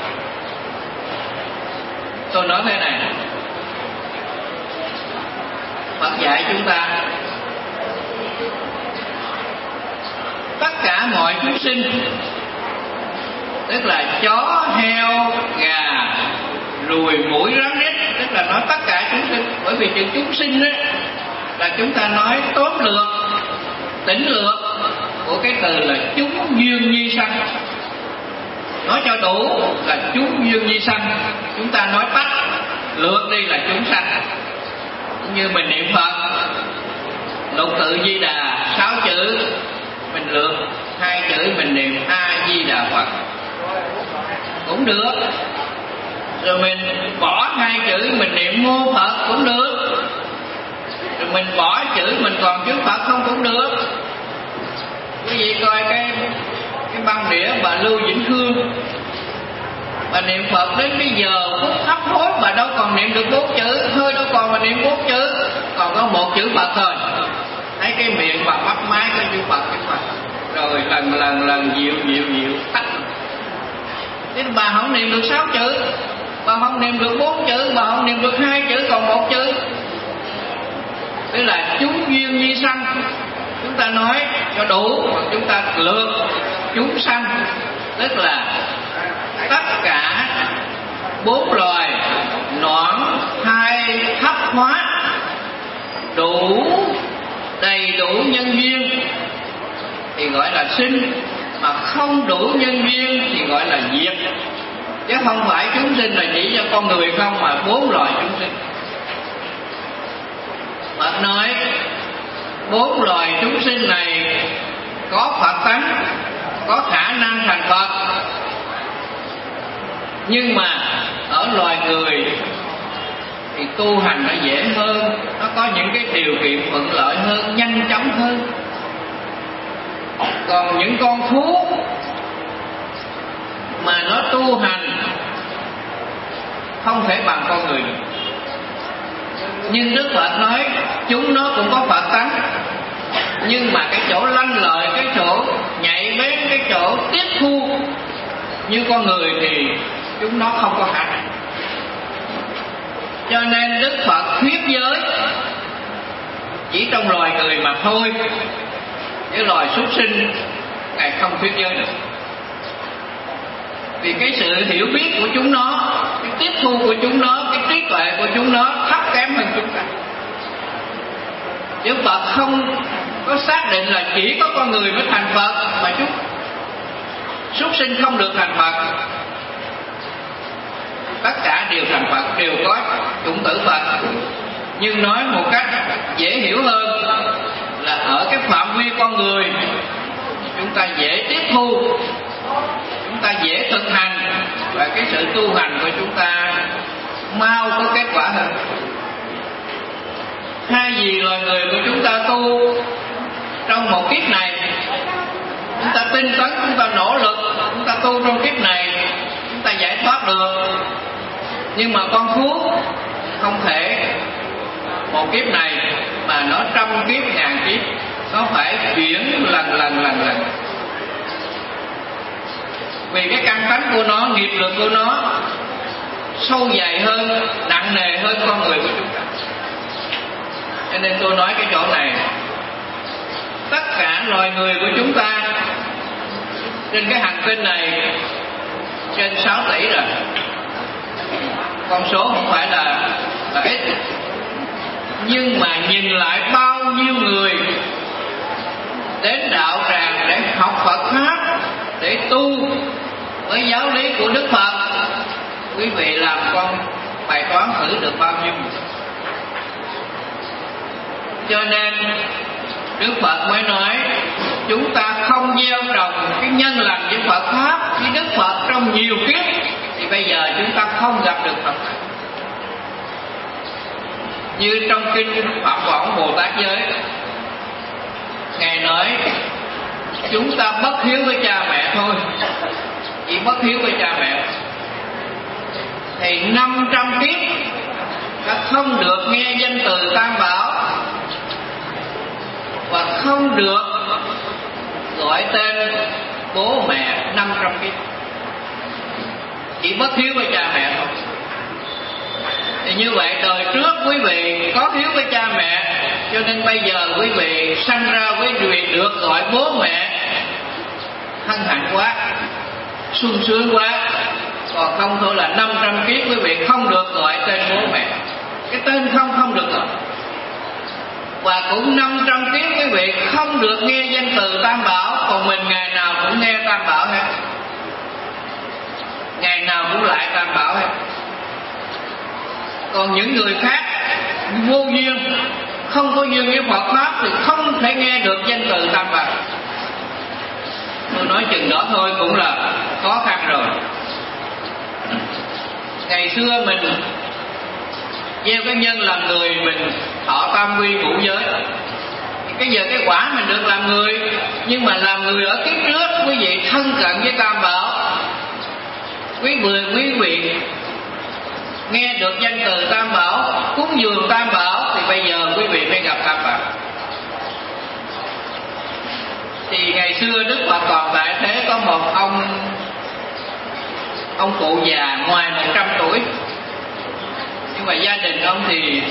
tôi nói thế này, Phật dạy chúng ta tất cả mọi chúng sinh, tức là chó, heo, gà, ruồi, muỗi, rắn rết, tức là nói tất cả chúng sinh. Bởi vì chữ chúng sinh đó là chúng ta nói tóm lược, tỉnh lược của cái từ là chúng duyên nhi sanh. Nói cho đủ là chúng duyên nhi sanh, chúng ta nói tắt lược đi là chúng sanh. Như mình niệm Phật lục tự Di Đà sáu chữ, mình lược hai chữ mình niệm A Di Đà Phật cũng được. Rồi mình bỏ hai chữ mình niệm Mô Phật cũng được. Rồi mình bỏ chữ mình còn chữ Phật không cũng được. Quý vị coi cái cái băng đĩa bà Lưu Vĩnh Khương, bà niệm Phật đến bây giờ phút hấp hối bà đâu còn niệm được bốn chữ, hơi đâu còn mà niệm bốn chữ, còn có một chữ Phật thôi. Thấy cái miệng bà mấp máy cái chữ Phật, cái Phật, rồi lần lần lần dịu dịu dịu tắt. Thế bà không niệm được sáu chữ, bà không niệm được bốn chữ, bà không niệm được hai chữ, còn một chữ. Tức là chúng duyên nhi sanh, chúng ta nói cho đủ, mà chúng ta lược chúng sanh, tức là tất cả bốn loài nõn thai hấp hóa đủ đầy đủ nhân duyên thì gọi là sinh, mà không đủ nhân duyên thì gọi là diệt. Chứ không phải chúng sinh là chỉ cho con người không, mà bốn loài chúng sinh. Phật nói bốn loài chúng sinh này có Phật tánh, có khả năng thành Phật, nhưng mà ở loài người thì tu hành nó dễ hơn, nó có những cái điều kiện thuận lợi hơn, nhanh chóng hơn. Còn những con thú mà nó tu hành không thể bằng con người được. Nhưng Đức Phật nói chúng nó cũng có Phật tánh, nhưng mà cái chỗ lanh lợi, cái chỗ nhạy bén, cái chỗ tiếp thu như con người thì chúng nó không có khả năng. Cho nên Đức Phật thuyết giới chỉ trong loài người mà thôi, với loài súc sinh Ngài không thuyết giới được. Vì cái sự hiểu biết của chúng nó, cái tiếp thu của chúng nó, cái trí tuệ của chúng nó thấp kém hơn chúng ta. Chứ Phật không có xác định là chỉ có con người mới thành Phật, mà chúng súc sinh không được thành Phật. Tất cả đều thành Phật, đều có chủng tử Phật. Nhưng nói một cách dễ hiểu hơn là ở cái phạm vi con người chúng ta dễ tiếp thu, chúng ta dễ thực hành, và cái sự tu hành của chúng ta mau có kết quả hơn. Hai gì loài người của chúng ta tu trong một kiếp này, chúng ta tinh tấn, chúng ta nỗ lực, chúng ta tu trong kiếp này, chúng ta giải thoát được. Nhưng mà con thú không thể một kiếp này mà nó trăm kiếp ngàn kiếp nó phải chuyển lần lần lần lần, vì cái căn tánh của nó, nghiệp lực của nó sâu dày hơn, nặng nề hơn con người của chúng ta. Cho nên tôi nói cái chỗ này, tất cả loài người của chúng ta trên cái hành tinh này trên sáu tỷ rồi, con số không phải là là ít, nhưng mà nhìn lại bao nhiêu người đến đạo tràng để học Phật pháp, để tu với giáo lý của Đức Phật, quý vị làm con bài toán thử được bao nhiêu. Cho nên Đức Phật mới nói chúng ta không gieo trồng cái nhân lành với Phật pháp với Đức Phật trong nhiều kiếp, thì bây giờ chúng ta không gặp được Phật. Như trong kinh Phạm Võng Bồ Tát Giới, Ngài nói chúng ta bất hiếu với cha mẹ thôi, chỉ bất hiếu với cha mẹ, thì năm trăm kiếp ta không được nghe danh từ Tam Bảo và không được gọi tên bố mẹ năm trăm kiếp, chỉ bất hiếu với cha mẹ thôi. Thì như vậy đời trước quý vị có hiếu với cha mẹ, cho nên bây giờ quý vị sanh ra quý vị được gọi bố mẹ, hân hạnh quá, sung sướng quá. Còn không thôi là năm trăm kiếp quý vị không được gọi tên bố mẹ, cái tên không không được gọi. Và cũng năm trăm kiếp quý vị không được nghe danh từ Tam Bảo, còn mình ngày nào cũng nghe Tam Bảo hết, ngày nào cũng lại Tam Bảo hết. Còn những người khác vô duyên, không có duyên với Phật pháp thì không thể nghe được danh từ Tam Bảo. Tôi nói chừng đó thôi cũng là khó khăn rồi. Ngày xưa mình gieo cái nhân làm người, mình thọ tam quy ngũ giới, cái giờ cái quả mình được làm người. Nhưng mà làm người ở kiếp trước quý vị thân cận với Tam Bảo, quý vị quý vị nghe được danh từ Tam Bảo, cúng dường Tam Bảo, thì bây giờ quý vị mới gặp Tam Bảo. Thì ngày xưa Đức Phật còn tại thế, có một ông ông cụ già ngoài một trăm tuổi, nhưng mà gia đình ông thì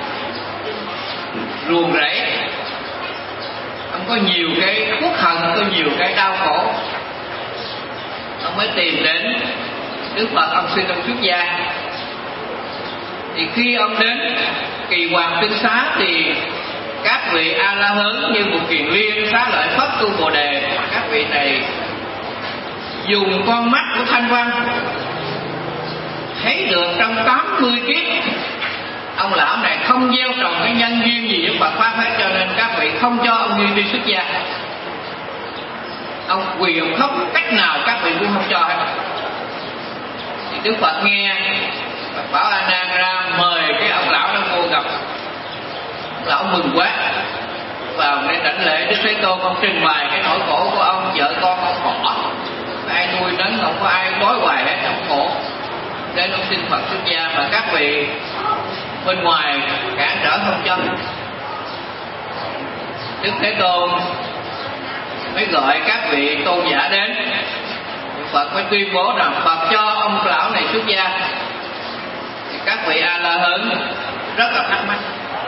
ruồng rẫy, ông có nhiều cái uất hận, có nhiều cái đau khổ. Ông mới tìm đến Đức Phật, ông xin ông xuất gia. Thì khi ông đến Kỳ Hoàng Tinh Xá thì các vị A La Hớn như một Kiền Liên, Xá Lợi Phất, Tu Bồ Đề, các vị này dùng con mắt của Thanh Văn thấy được trong tám mươi kiếp ông lão này không gieo trồng cái nhân duyên gì với Phật pháp hết, cho nên các vị không cho ông đi, đi xuất gia. Ông quỳ ông khóc, cách nào các vị cũng không cho hết. Thì Đức Phật nghe bảo A Nan ra mời cái ông lão đó vô gặp. Ông lão mừng quá, vào để đảnh lễ Đức Thế Tôn. Ông trình bày cái nỗi khổ của ông, vợ con ông bỏ, ai nuôi nấng, không có ai đói hoài hết, ông khổ. Đến ông xin Phật xuất gia mà các vị bên ngoài cản trở không cho. Đức Thế Tôn mới gọi các vị tôn giả đến. Phật mới tuyên bố rằng Phật cho ông lão này xuất gia. Thì các vị A La Hớn rất là thắc mắc.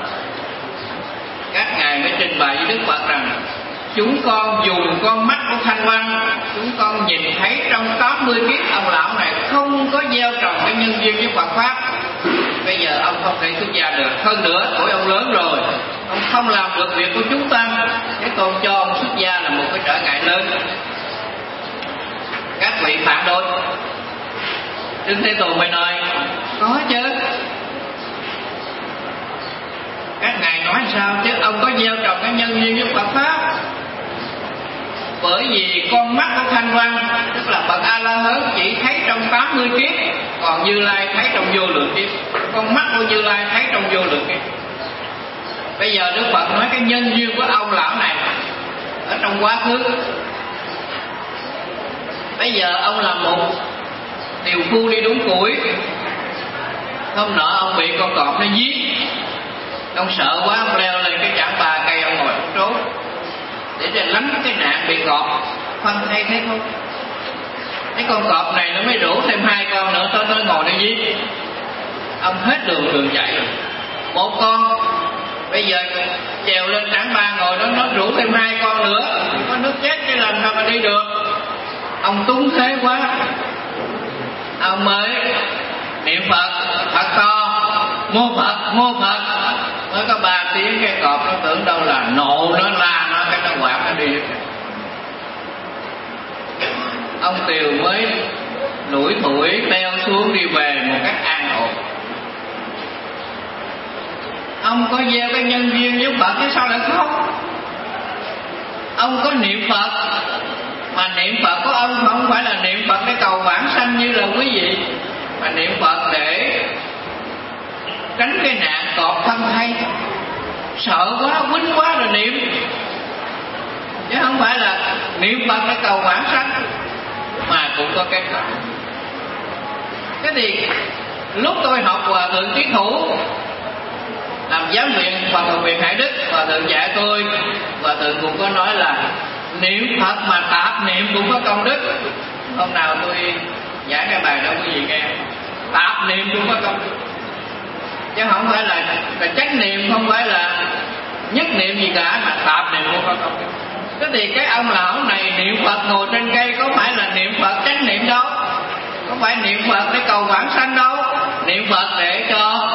Các ngài mới trình bày với Đức Phật rằng chúng con dùng con mắt của Thanh Văn, chúng con nhìn thấy trong tám mươi kiếp ông lão này không có gieo trồng cái nhân duyên với Phật pháp. Bây giờ ông không thể xuất gia được. Hơn nữa tuổi ông lớn rồi, ông không làm được việc của chúng ta, thế còn cho ông xuất gia là một cái trở ngại lớn. Các vị phản đối. Đức Thế Tôn mới nói có chứ. Các ngài nói sao chứ ông có gieo trồng cái nhân duyên với Phật pháp. Bởi vì con mắt của Thanh Văn, tức là Phật A La Hớn chỉ thấy trong tám mươi kiếp, còn Như Lai thấy trong vô lượng kiếp. Con mắt của Như Lai thấy trong vô lượng kiếp. Bây giờ Đức Phật nói cái nhân duyên của ông lão này ở trong quá khứ. Bây giờ ông là một điều phu đi đúng củi, hôm nọ ông bị con cọp nó giết, ông sợ quá, ông leo lên cái chảng bà cây, ông ngồi ông trốn. để cho lánh cái nạn bị cọp phân hay thế thôi. Cái con cọp này nó mới rủ thêm hai con nữa tới nó ngồi đây giết. Ông hết đường đường chạy rồi. Một con bây giờ trèo lên trảng ba ngồi đó, nó rủ thêm hai con nữa, có nước chết chứ làm sao mà đi được. Ông túng thế quá, ông mới niệm Phật thật to, mô Phật mô Phật. Mới có ba tiếng cái cọp nó tưởng đâu là nộ, nó la nó, cái nó quạt nó đi. Ông Tiều mới lủi thủi leo xuống đi về một cách an ổn. Ông có gieo cái nhân duyên với Phật chứ sao lại không? Ông có niệm Phật, mà niệm Phật của ông không phải là niệm Phật để cầu vãng sanh như là quý vị, mà niệm Phật để tránh cái nạn cọp thân hay. Sợ quá, quýnh quá rồi niệm, chứ không phải là niệm Phật để cầu vãng sanh. Mà cũng có kết quả. Thế thì lúc tôi học Hòa Thượng Trí Thủ làm giám viện Hòa Thượng Viện Hải Đức, Hòa Thượng dạy tôi, Hòa Thượng cũng có nói là niệm Phật mà tạp niệm cũng có công đức. Hôm nào tôi giải cái bài đó quý vị nghe, tạp niệm cũng có công đức, chứ không phải là, là chánh niệm, không phải là nhất niệm gì cả, mà tạp niệm cũng có công đức. Thế thì cái ông lão này niệm Phật ngồi trên cây có phải là niệm Phật chánh niệm đâu, có phải niệm Phật để cầu vãng sanh đâu, niệm Phật để cho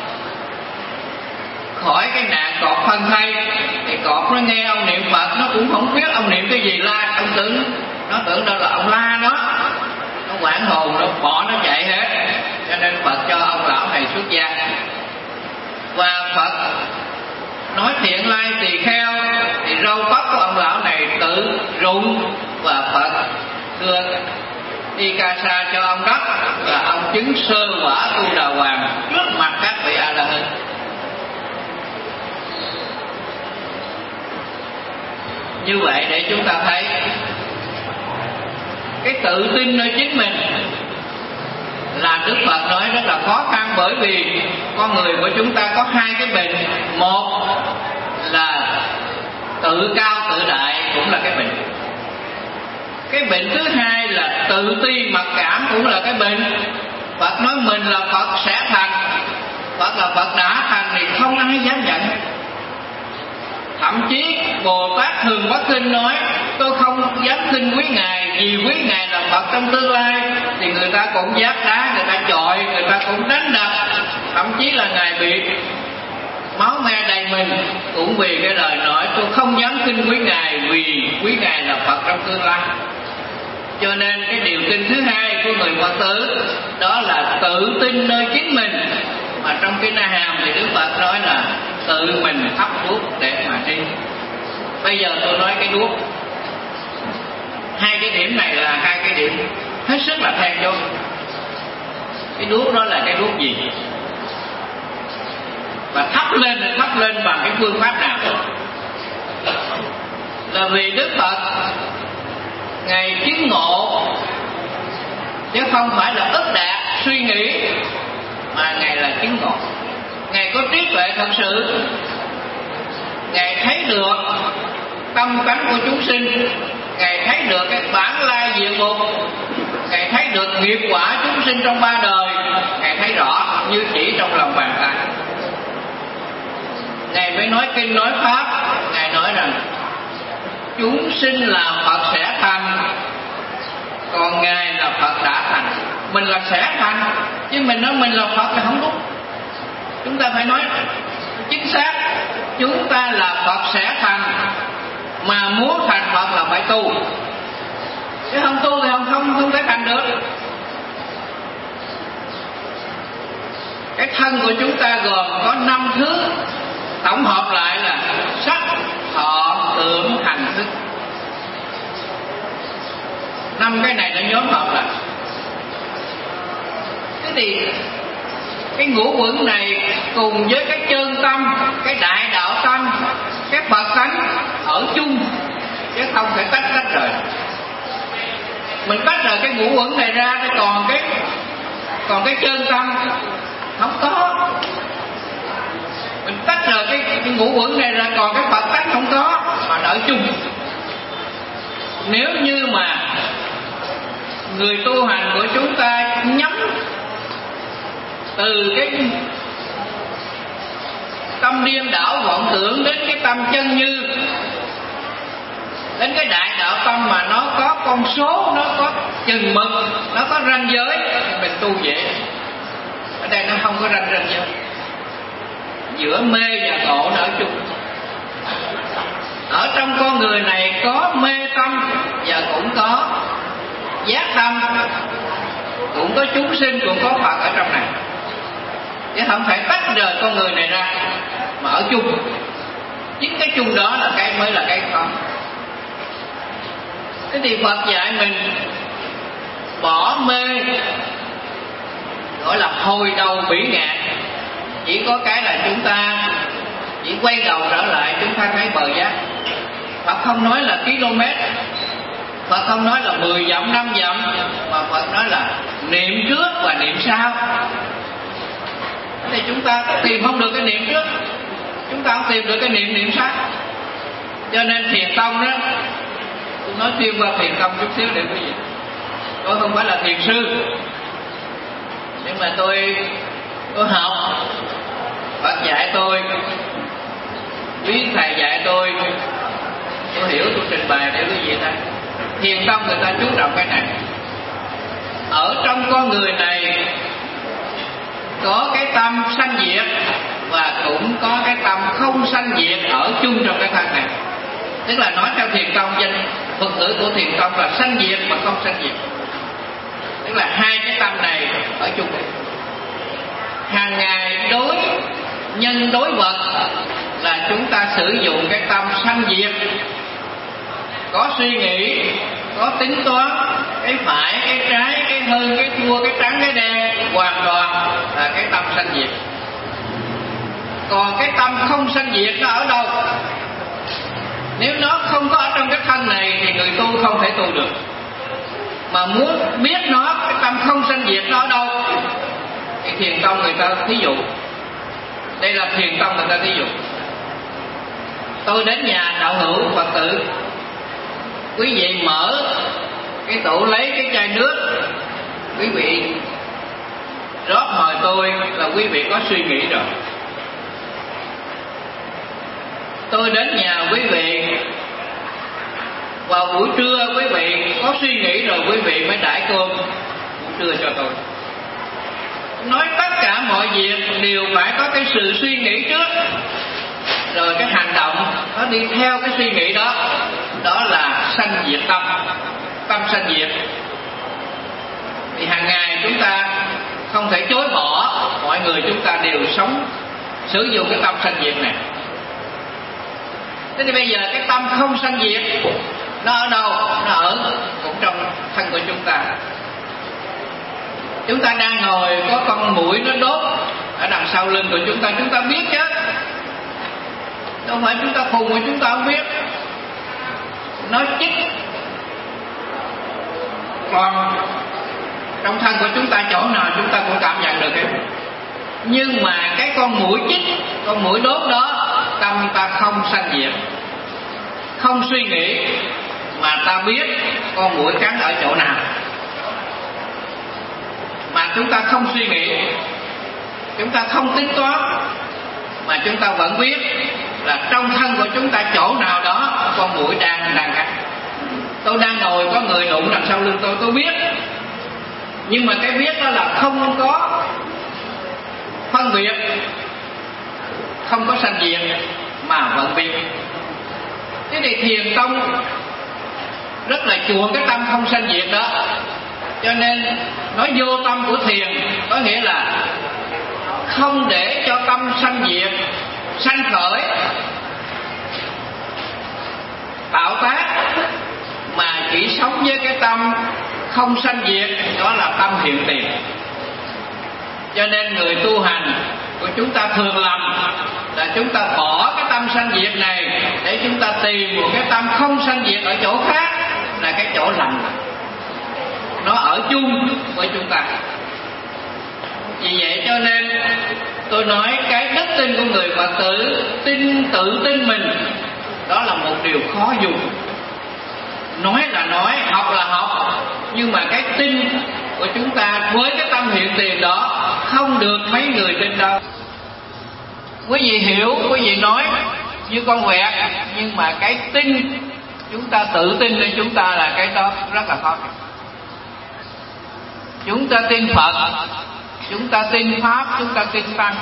khỏi cái nạn cọp phân hay. Thì cọp nó nghe ông niệm Phật, nó cũng không biết ông niệm cái gì la, ông tưởng nó tưởng đâu là ông la nó, nó hoảng hồn, nó bỏ nó chạy hết. Cho nên Phật cho ông lão này xuất gia. Và Phật nói thiện lai tỳ kheo, thì râu tóc của ông lão này tự rụng, và Phật đưa đi ca sa cho ông đất, và ông chứng sơ quả tu đà hoàng trước mặt các vị A La Hán. Như vậy để chúng ta thấy cái tự tin nơi chính mình là Đức Phật nói rất là khó khăn, bởi vì con người của chúng ta có hai cái bệnh. Một là tự cao tự đại, cũng là cái bệnh. Cái bệnh thứ hai là tự ti mặc cảm, cũng là cái bệnh. Phật nói mình là Phật sẽ thành, Phật là Phật đã thành thì không ai dám nhận. Thậm chí Bồ Tát Thường Bắc Kinh nói tôi không dám khinh quý Ngài, vì quý Ngài là Phật trong tương lai. Thì người ta cũng giáp đá, người ta chọi, người ta cũng đánh đập, thậm chí là Ngài bị máu me đầy mình, cũng vì cái lời nói tôi không dám khinh quý Ngài, vì quý Ngài là Phật trong tương lai. Cho nên cái điều tin thứ hai của người Phật tử đó là tự tin nơi chính mình. Mà trong cái Na Hàm thì Đức Phật nói là tự mình thắp đuốc để mà đi. Bây giờ tôi nói cái đuốc. Hai cái điểm này là hai cái điểm hết sức là then chốt. Cái đuốc đó là cái đuốc gì? Và thắp lên thì thắp lên bằng cái phương pháp nào? Là vì Đức Phật Ngài chứng ngộ, chứ không phải là ức đạt suy nghĩ, mà Ngài là chứng ngộ. Ngài có trí tuệ thật sự, Ngài thấy được tâm tánh của chúng sinh, Ngài thấy được cái bản lai diệt mục, Ngài thấy được nghiệp quả chúng sinh trong ba đời, Ngài thấy rõ như chỉ trong lòng bàn tay. Ngài mới nói kinh nói pháp, Ngài nói rằng chúng sinh là Phật sẽ thành, còn Ngài là Phật đã thành. Mình là sẽ thành, chứ mình nói mình là Phật là không đúng. Chúng ta phải nói chính xác, chúng ta là Phật sẽ thành, mà muốn thành Phật là phải tu, chứ không tu thì không không không thể thành được. Cái thân của chúng ta gồm có năm thứ, tổng hợp lại là sắc, thọ, tưởng, hành, thức. Năm cái này nó nhóm hợp lại. Thế thì cái ngũ uẩn này cùng với cái chân tâm, cái đại đạo tâm, cái Phật tánh ở chung, chứ không thể tách tách rời. Mình tách rời cái ngũ uẩn này ra thì còn cái còn cái chân tâm không có. Mình tách rời cái, cái ngũ uẩn này ra còn cái Phật tánh không có, mà ở chung. nếu như mà người tu hành của chúng ta nhắm từ cái tâm điên đảo vọng tưởng đến cái tâm chân như, đến cái đại đạo tâm mà nó có con số, nó có chừng mực, nó có ranh giới, mình tu dễ. Ở đây nó không có ranh ranh giới, giữa mê và ngộ nó ở chung. Ở trong con người này có mê tâm và cũng có giác tâm, cũng có chúng sinh, cũng có Phật ở trong này, chứ không thể tách rời con người này ra mà ở chung. Chính cái chung đó là cái mới là cái khó. Thế thì Phật dạy mình bỏ mê, gọi là hồi đầu bỉ ngạn. Chỉ có cái là chúng ta chỉ quay đầu trở lại, chúng ta thấy bờ giác. Phật không nói là km, Phật không nói là mười dặm, năm dặm, mà Phật nói là niệm trước và niệm sau. Thì chúng ta tìm không được cái niệm trước, chúng ta không tìm được cái niệm niệm sau. Cho nên thiền tông đó, tôi nói chuyên qua thiền tông chút xíu để quý vị. Tôi không phải là thiền sư, nhưng mà tôi tôi học, Phật dạy tôi, quý thầy dạy tôi, tôi hiểu, tôi trình bày để quý vị thấy. Thiền tông người ta chú trọng cái này. Ở trong con người này có cái tâm sanh diệt và cũng có cái tâm không sanh diệt ở chung trong cái thân này. Tức là nói theo thiền tông, danh thuật ngữ của thiền tông là sanh diệt mà không sanh diệt. Tức là hai cái tâm này ở chung. Hàng ngày đối nhân đối vật là chúng ta sử dụng cái tâm sanh diệt, có suy nghĩ, có tính toán, cái phải, cái trái, cái hư, cái thua, cái trắng, cái đen, hoàn toàn là cái tâm sanh diệt. Còn cái tâm không sanh diệt nó ở đâu? Nếu nó không có ở trong cái thân này thì người tu không thể tu được. Mà muốn biết nó, cái tâm không sanh diệt nó ở đâu, thì thiền tông người ta thí dụ. Đây là thiền tông người ta thí dụ. Tôi đến nhà đạo hữu Phật tử, quý vị mở cái tủ lấy cái chai nước, quý vị rót mời tôi là quý vị có suy nghĩ rồi. Tôi đến nhà quý vị vào buổi trưa, quý vị có suy nghĩ rồi quý vị mới đãi cơm buổi trưa cho tôi. Nói tất cả mọi việc đều phải có cái sự suy nghĩ trước, rồi cái hành động nó đi theo cái suy nghĩ đó. Đó là sanh diệt tâm, tâm sanh diệt. Thì hàng ngày chúng ta không thể chối bỏ, mọi người chúng ta đều sống sử dụng cái tâm sanh diệt này. Thế thì bây giờ cái tâm không sanh diệt nó ở đâu? Nó ở cũng trong thân của chúng ta. Chúng ta đang ngồi có con muỗi nó đốt ở đằng sau lưng của chúng ta, chúng ta biết chứ. Đâu phải chúng ta khùng mà chúng ta không biết. Nó chích. Còn trong thân của chúng ta chỗ nào chúng ta cũng cảm nhận được cái. Nhưng mà cái con muỗi chích, con muỗi đốt đó, tâm ta không sanh diệt, không suy nghĩ, mà ta biết con muỗi cắn ở chỗ nào. Mà chúng ta không suy nghĩ, chúng ta không tính toán, mà chúng ta vẫn biết là trong thân của chúng ta chỗ nào đó con muỗi đang đang cắn. Tôi đang ngồi có người đụng đằng sau lưng tôi, tôi biết. Nhưng mà cái biết đó là không có phân biệt, không có sanh diệt mà vẫn biết. Thế thì thiền tông rất là chuộng cái tâm không sanh diệt đó. Cho nên nói vô tâm của thiền có nghĩa là không để cho tâm sanh diệt, sanh khởi, tạo tác, mà chỉ sống với cái tâm không sanh diệt, đó là tâm hiện tiền. Cho nên người tu hành của chúng ta thường lầm là chúng ta bỏ cái tâm sanh diệt này để chúng ta tìm một cái tâm không sanh diệt ở chỗ khác, là cái chỗ lầm. Nó ở chung với chúng ta. Vì vậy cho nên tôi nói cái đức tin của người Phật tử, tin tự tin mình, đó là một điều khó dùng. Nói là Nhưng mà cái tin của chúng ta với cái tâm hiện tiền đó không được mấy người tin đâu. Quý vị hiểu, quý vị nói như con vẹt, nhưng mà cái tin, chúng ta tự tin lên chúng ta là cái đó rất là khó khăn. Chúng ta tin Phật, chúng ta tin Pháp, chúng ta tin Tăng.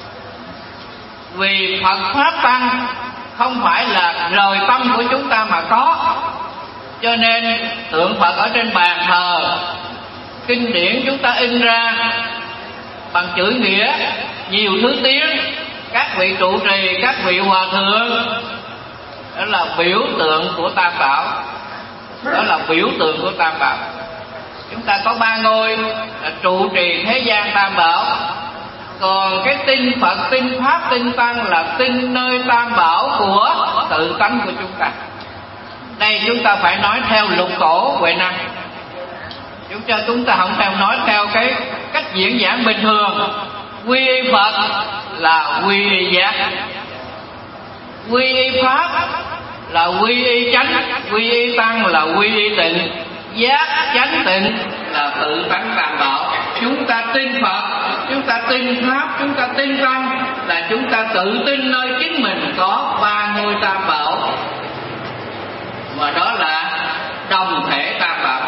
Vì Phật Pháp Tăng không phải là rời tâm của chúng ta mà có, cho nên tượng Phật ở trên bàn thờ, kinh điển chúng ta in ra bằng chữ nghĩa, nhiều thứ tiếng, các vị trụ trì, các vị hòa thượng, đó là biểu tượng của Tam Bảo. Đó là biểu tượng của Tam Bảo. Chúng ta có ba ngôi là trụ trì thế gian Tam Bảo. Còn cái tin Phật, tin Pháp, tin Tăng là tin nơi Tam Bảo của tự tánh của chúng ta. Đây chúng ta phải nói theo lục tổ Huệ Năng. Chúng ta chúng ta không theo nói theo cái cách diễn giảng bình thường. Quy y Phật là quy y giác, quy y Pháp là quy y chánh, quy y Tăng là quy y tịnh, giác chánh tịnh là tự tánh Tam Bảo. Chúng ta tin Phật, chúng ta tin Pháp, chúng ta tin Tăng là chúng ta tự tin nơi chính mình có ba ngôi Tam Bảo, và đó là đồng thể Tam Bảo.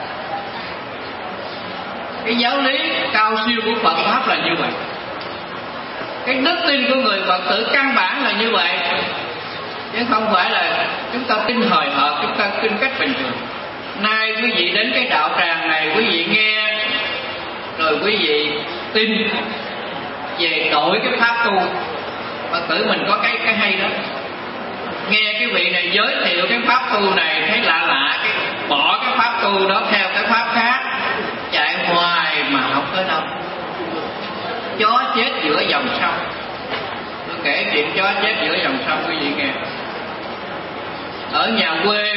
Cái giáo lý cao siêu của Phật Pháp là như vậy. Cái đức tin của người Phật tử căn bản là như vậy, chứ không phải là chúng ta tin hời hợt, chúng ta tin cách bình thường. Nay quý vị đến cái đạo tràng này, quý vị nghe rồi quý vị tin về đổi cái pháp tu. Phật tử mình có cái cái hay đó, nghe cái vị này giới thiệu cái pháp tu này thấy lạ lạ, cái bỏ cái pháp tu đó theo cái pháp khác, chạy hoài mà không tới đâu. Chó chết giữa dòng sông. Tôi kể chuyện chó chết giữa dòng sông quý vị nghe. Ở nhà quê,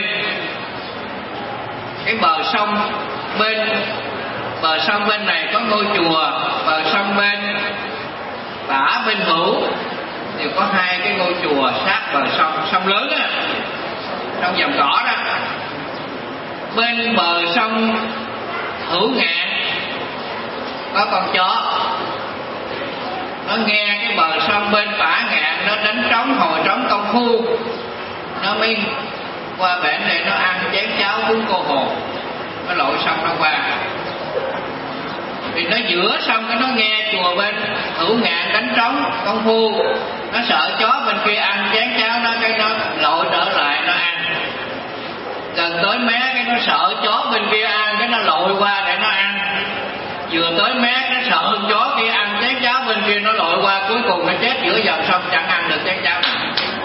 cái bờ sông bên bờ sông bên này có ngôi chùa, bờ sông bên tả bên hữu thì có hai cái ngôi chùa sát bờ sông, sông lớn á, sông Dòng Cỏ đó. Bên bờ sông hữu ngạn có con chó, nó nghe cái bờ sông bên tả ngạn nó đánh trống hồi trống công phu, nó mới qua bển để nó ăn chén cháo cuốn cô hồn, nó lội sông nó qua. Thì nó giữa sông cái nó nghe chùa bên hữu ngạn đánh trống công phu, nó sợ chó bên kia ăn chén cháo nó, cái nó lội trở lại nó ăn. Gần tới mé cái nó sợ chó bên kia ăn, cái nó lội qua để nó ăn. Vừa tới mé nó sợ chó kia ăn chén cháo bên kia, nó lội qua, cuối cùng nó chết giữa dòng sông, chẳng ăn được chén cháo nào.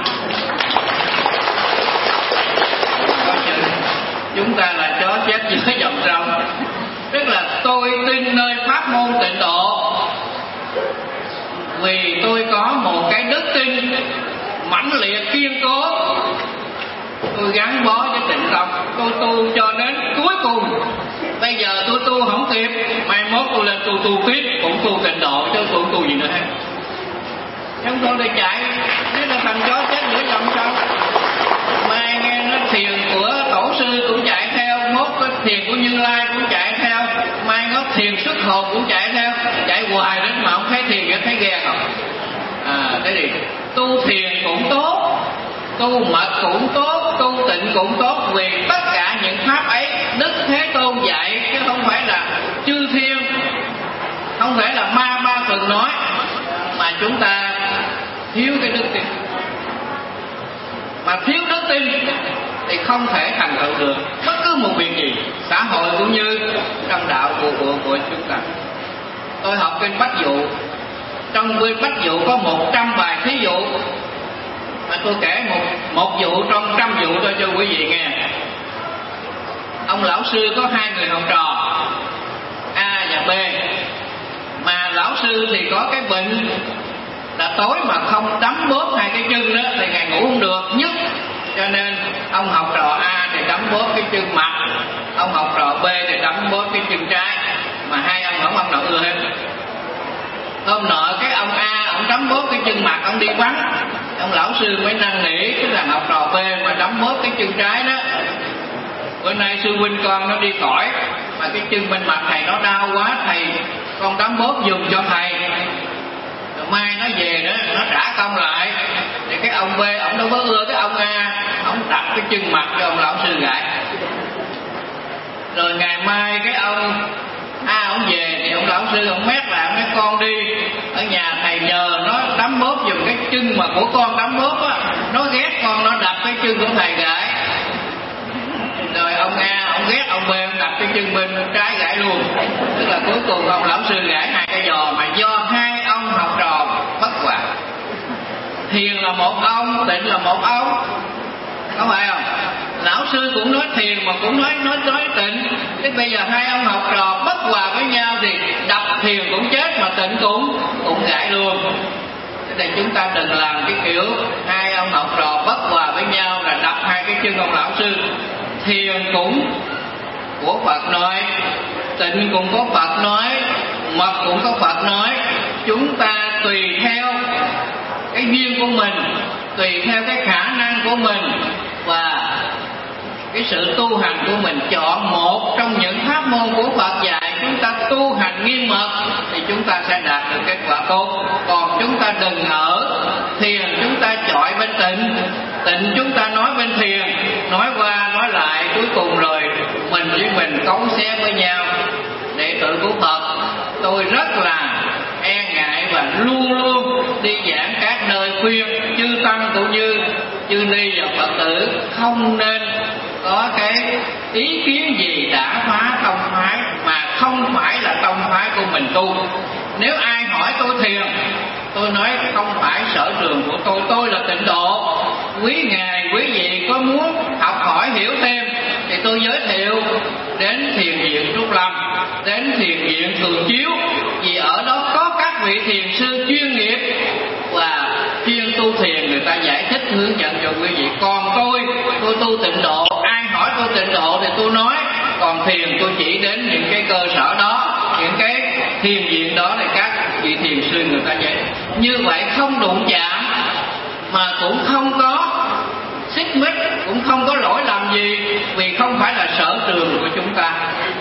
Chúng ta là chó chết giữa dòng sông. Tức là tôi tin nơi pháp môn tịnh độ vì tôi có một cái đức tin mãnh liệt kiên cố. Tôi gắn bó với tịnh tông, tôi tu cho đến cuối cùng. Bây giờ tôi tu không kịp, mai mốt tôi lên tu tu tiếp cũng tu tịnh độ, chứ tôi tu gì nữa hết. Chúng tôi đi chạy, nếu là thành chó chết giữa dòng sông. Mai nghe nó thiền của tổ sư cũng chạy theo, mốt cái thiền của Như Lai cũng chạy theo, mai nó thiền xuất hồn cũng chạy theo, chạy hoài đến mà không thấy thiền cái thấy ghe không. À, thế thì tu thiền cũng tốt, tu mật cũng tốt, tu tịnh cũng tốt, vì tất cả những pháp ấy Đức Thế Tôn dạy, chứ không phải là chư thiên, không phải là ma ba thường nói, mà chúng ta thiếu cái đức tin. Mà thiếu đức tin thì không thể thành tựu được bất cứ một việc gì, xã hội cũng như trong đạo của, của, của chúng ta. Tôi học kinh Bách Dụ, trong kinh Bách Dụ có một trăm bài thí dụ, mà tôi kể một một vụ trong trăm vụ cho cho quý vị nghe. Ông lão sư có hai người học trò A và B, mà lão sư thì có cái bệnh là tối mà không đấm bóp hai cái chân đó thì ngày ngủ không được nhất, cho nên ông học trò A thì đấm bóp cái chân mặt, ông học trò B thì đấm bóp cái chân trái, mà hai ông không ông nào ưa hết. Hôm nọ cái ông A ông đấm bóp cái chân mặt, ông đi vắng, ông lão sư mới năn nỉ cái thằng học trò B mà đấm bóp cái chân trái đó, bữa nay sư huynh con nó đi cõi mà cái chân bên mặt thầy nó đau quá, thầy con đấm bóp dùng cho thầy. Rồi mai nó về đó nó trả công lại, thì cái ông B ông đâu có ưa cái ông A, ông đập cái chân mặt cho ông lão sư gãi. Rồi ngày mai cái ông A ông về thì ông lão sư ông mét lại, mấy con đi ở nhà thầy nhờ nó đấm bóp dùng cái chân mà của con đấm bóp á, nó ghét con nó đập cái chân của thầy gãi. Rồi ông A ông ghét ông B ông đập cái chân bên trái gãi luôn. Tức là cuối cùng ông lão sư gãi hai cái giò mà do hai ông học trò bất hòa. Thiền là một ông, tịnh là một ông, có phải không? Lão sư cũng nói thiền mà cũng nói nói nói tịnh. Thế bây giờ hai ông học trò bất hòa với nhau thì đập thiền cũng chết mà tịnh cũng cũng gãi luôn. Thế này chúng ta đừng làm cái kiểu hai ông học trò bất hòa với nhau là đập hai cái chân ông lão sư. Thiền cũng của Phật nói, tịnh cũng có Phật nói, mật cũng có Phật nói. Chúng ta tùy theo cái duyên của mình, tùy theo cái khả năng của mình và cái sự tu hành của mình, chọn một trong những pháp môn của Phật dạy, chúng ta tu hành nghiêm mật thì chúng ta sẽ đạt được kết quả tốt. Còn chúng ta đừng ở thiền chúng ta chọi bên tịnh, tịnh chúng ta nói bên thiền, nói qua nói lại cuối cùng rồi mình với mình cấu xé với nhau. Đệ tử của Phật tôi rất là e ngại và luôn luôn đi giảng các nơi khuyên chư tăng cũng như chư ni và Phật tử không nên có cái ý kiến gì đã phá tông phái mà không phải là tông phái của mình tu. Nếu ai hỏi tôi thiền, tôi nói không phải sở trường của tôi, tôi là tịnh độ. Quý ngài, quý vị có muốn học hỏi hiểu thêm thì tôi giới thiệu đến thiền viện Trúc Lâm, đến thiền viện Thường Chiếu, vì ở đó có các vị thiền sư chuyên nghiệp và chuyên tu thiền, người ta giải thích hướng dẫn cho quý vị. Còn tôi, tôi tu tịnh độ, ai hỏi tôi tịnh độ thì tôi nói, còn thiền tôi chỉ đến những cái cơ sở đó, những cái thiền viện đó để các vị thiền sư người ta giải. Như vậy không đụng chạm mà cũng không có xích mích, cũng không có lỗi lầm gì, vì không phải là sở trường của chúng ta.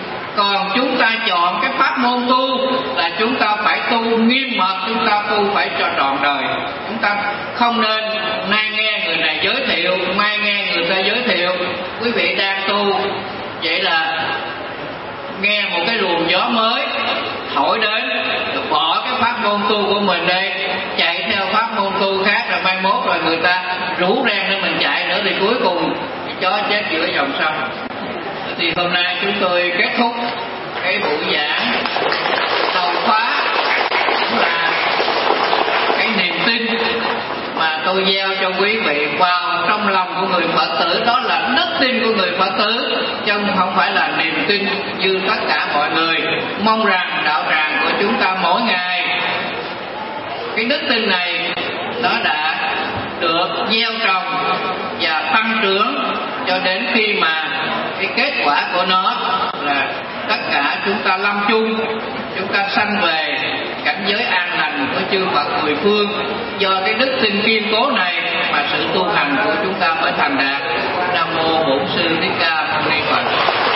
Còn chúng ta chọn cái pháp môn tu là chúng ta phải tu nghiêm mật, chúng ta tu phải cho trọn đời. Chúng ta không nên nay nghe người này giới thiệu, mai nghe người ta giới thiệu. Quý vị đang tu vậy là nghe một cái luồng gió mới thổi đến, bỏ cái pháp môn tu của mình đây, chạy theo pháp môn tu khác, rồi mai mốt rồi người ta rủ reng để mình chạy nữa thì cuối cùng chó chết giữa dòng sông. Thì hôm nay chúng tôi kết thúc cái buổi giảng đầu khóa là cái niềm tin mà tôi gieo cho quý vị vào trong lòng của người Phật tử, đó là đức tin của người Phật tử, chứ không phải là niềm tin như tất cả mọi người. Mong rằng đạo tràng của chúng ta mỗi ngày cái đức tin này nó đã được gieo trồng và tăng trưởng cho đến khi mà cái kết quả của nó là tất cả chúng ta lâm chung, chúng ta sanh về cảnh giới an lành của chư Phật mười phương. Do cái đức tin kiên cố này mà sự tu hành của chúng ta mới thành đạt. Nam mô Bổn Sư Thích Ca Mâu Ni Phật.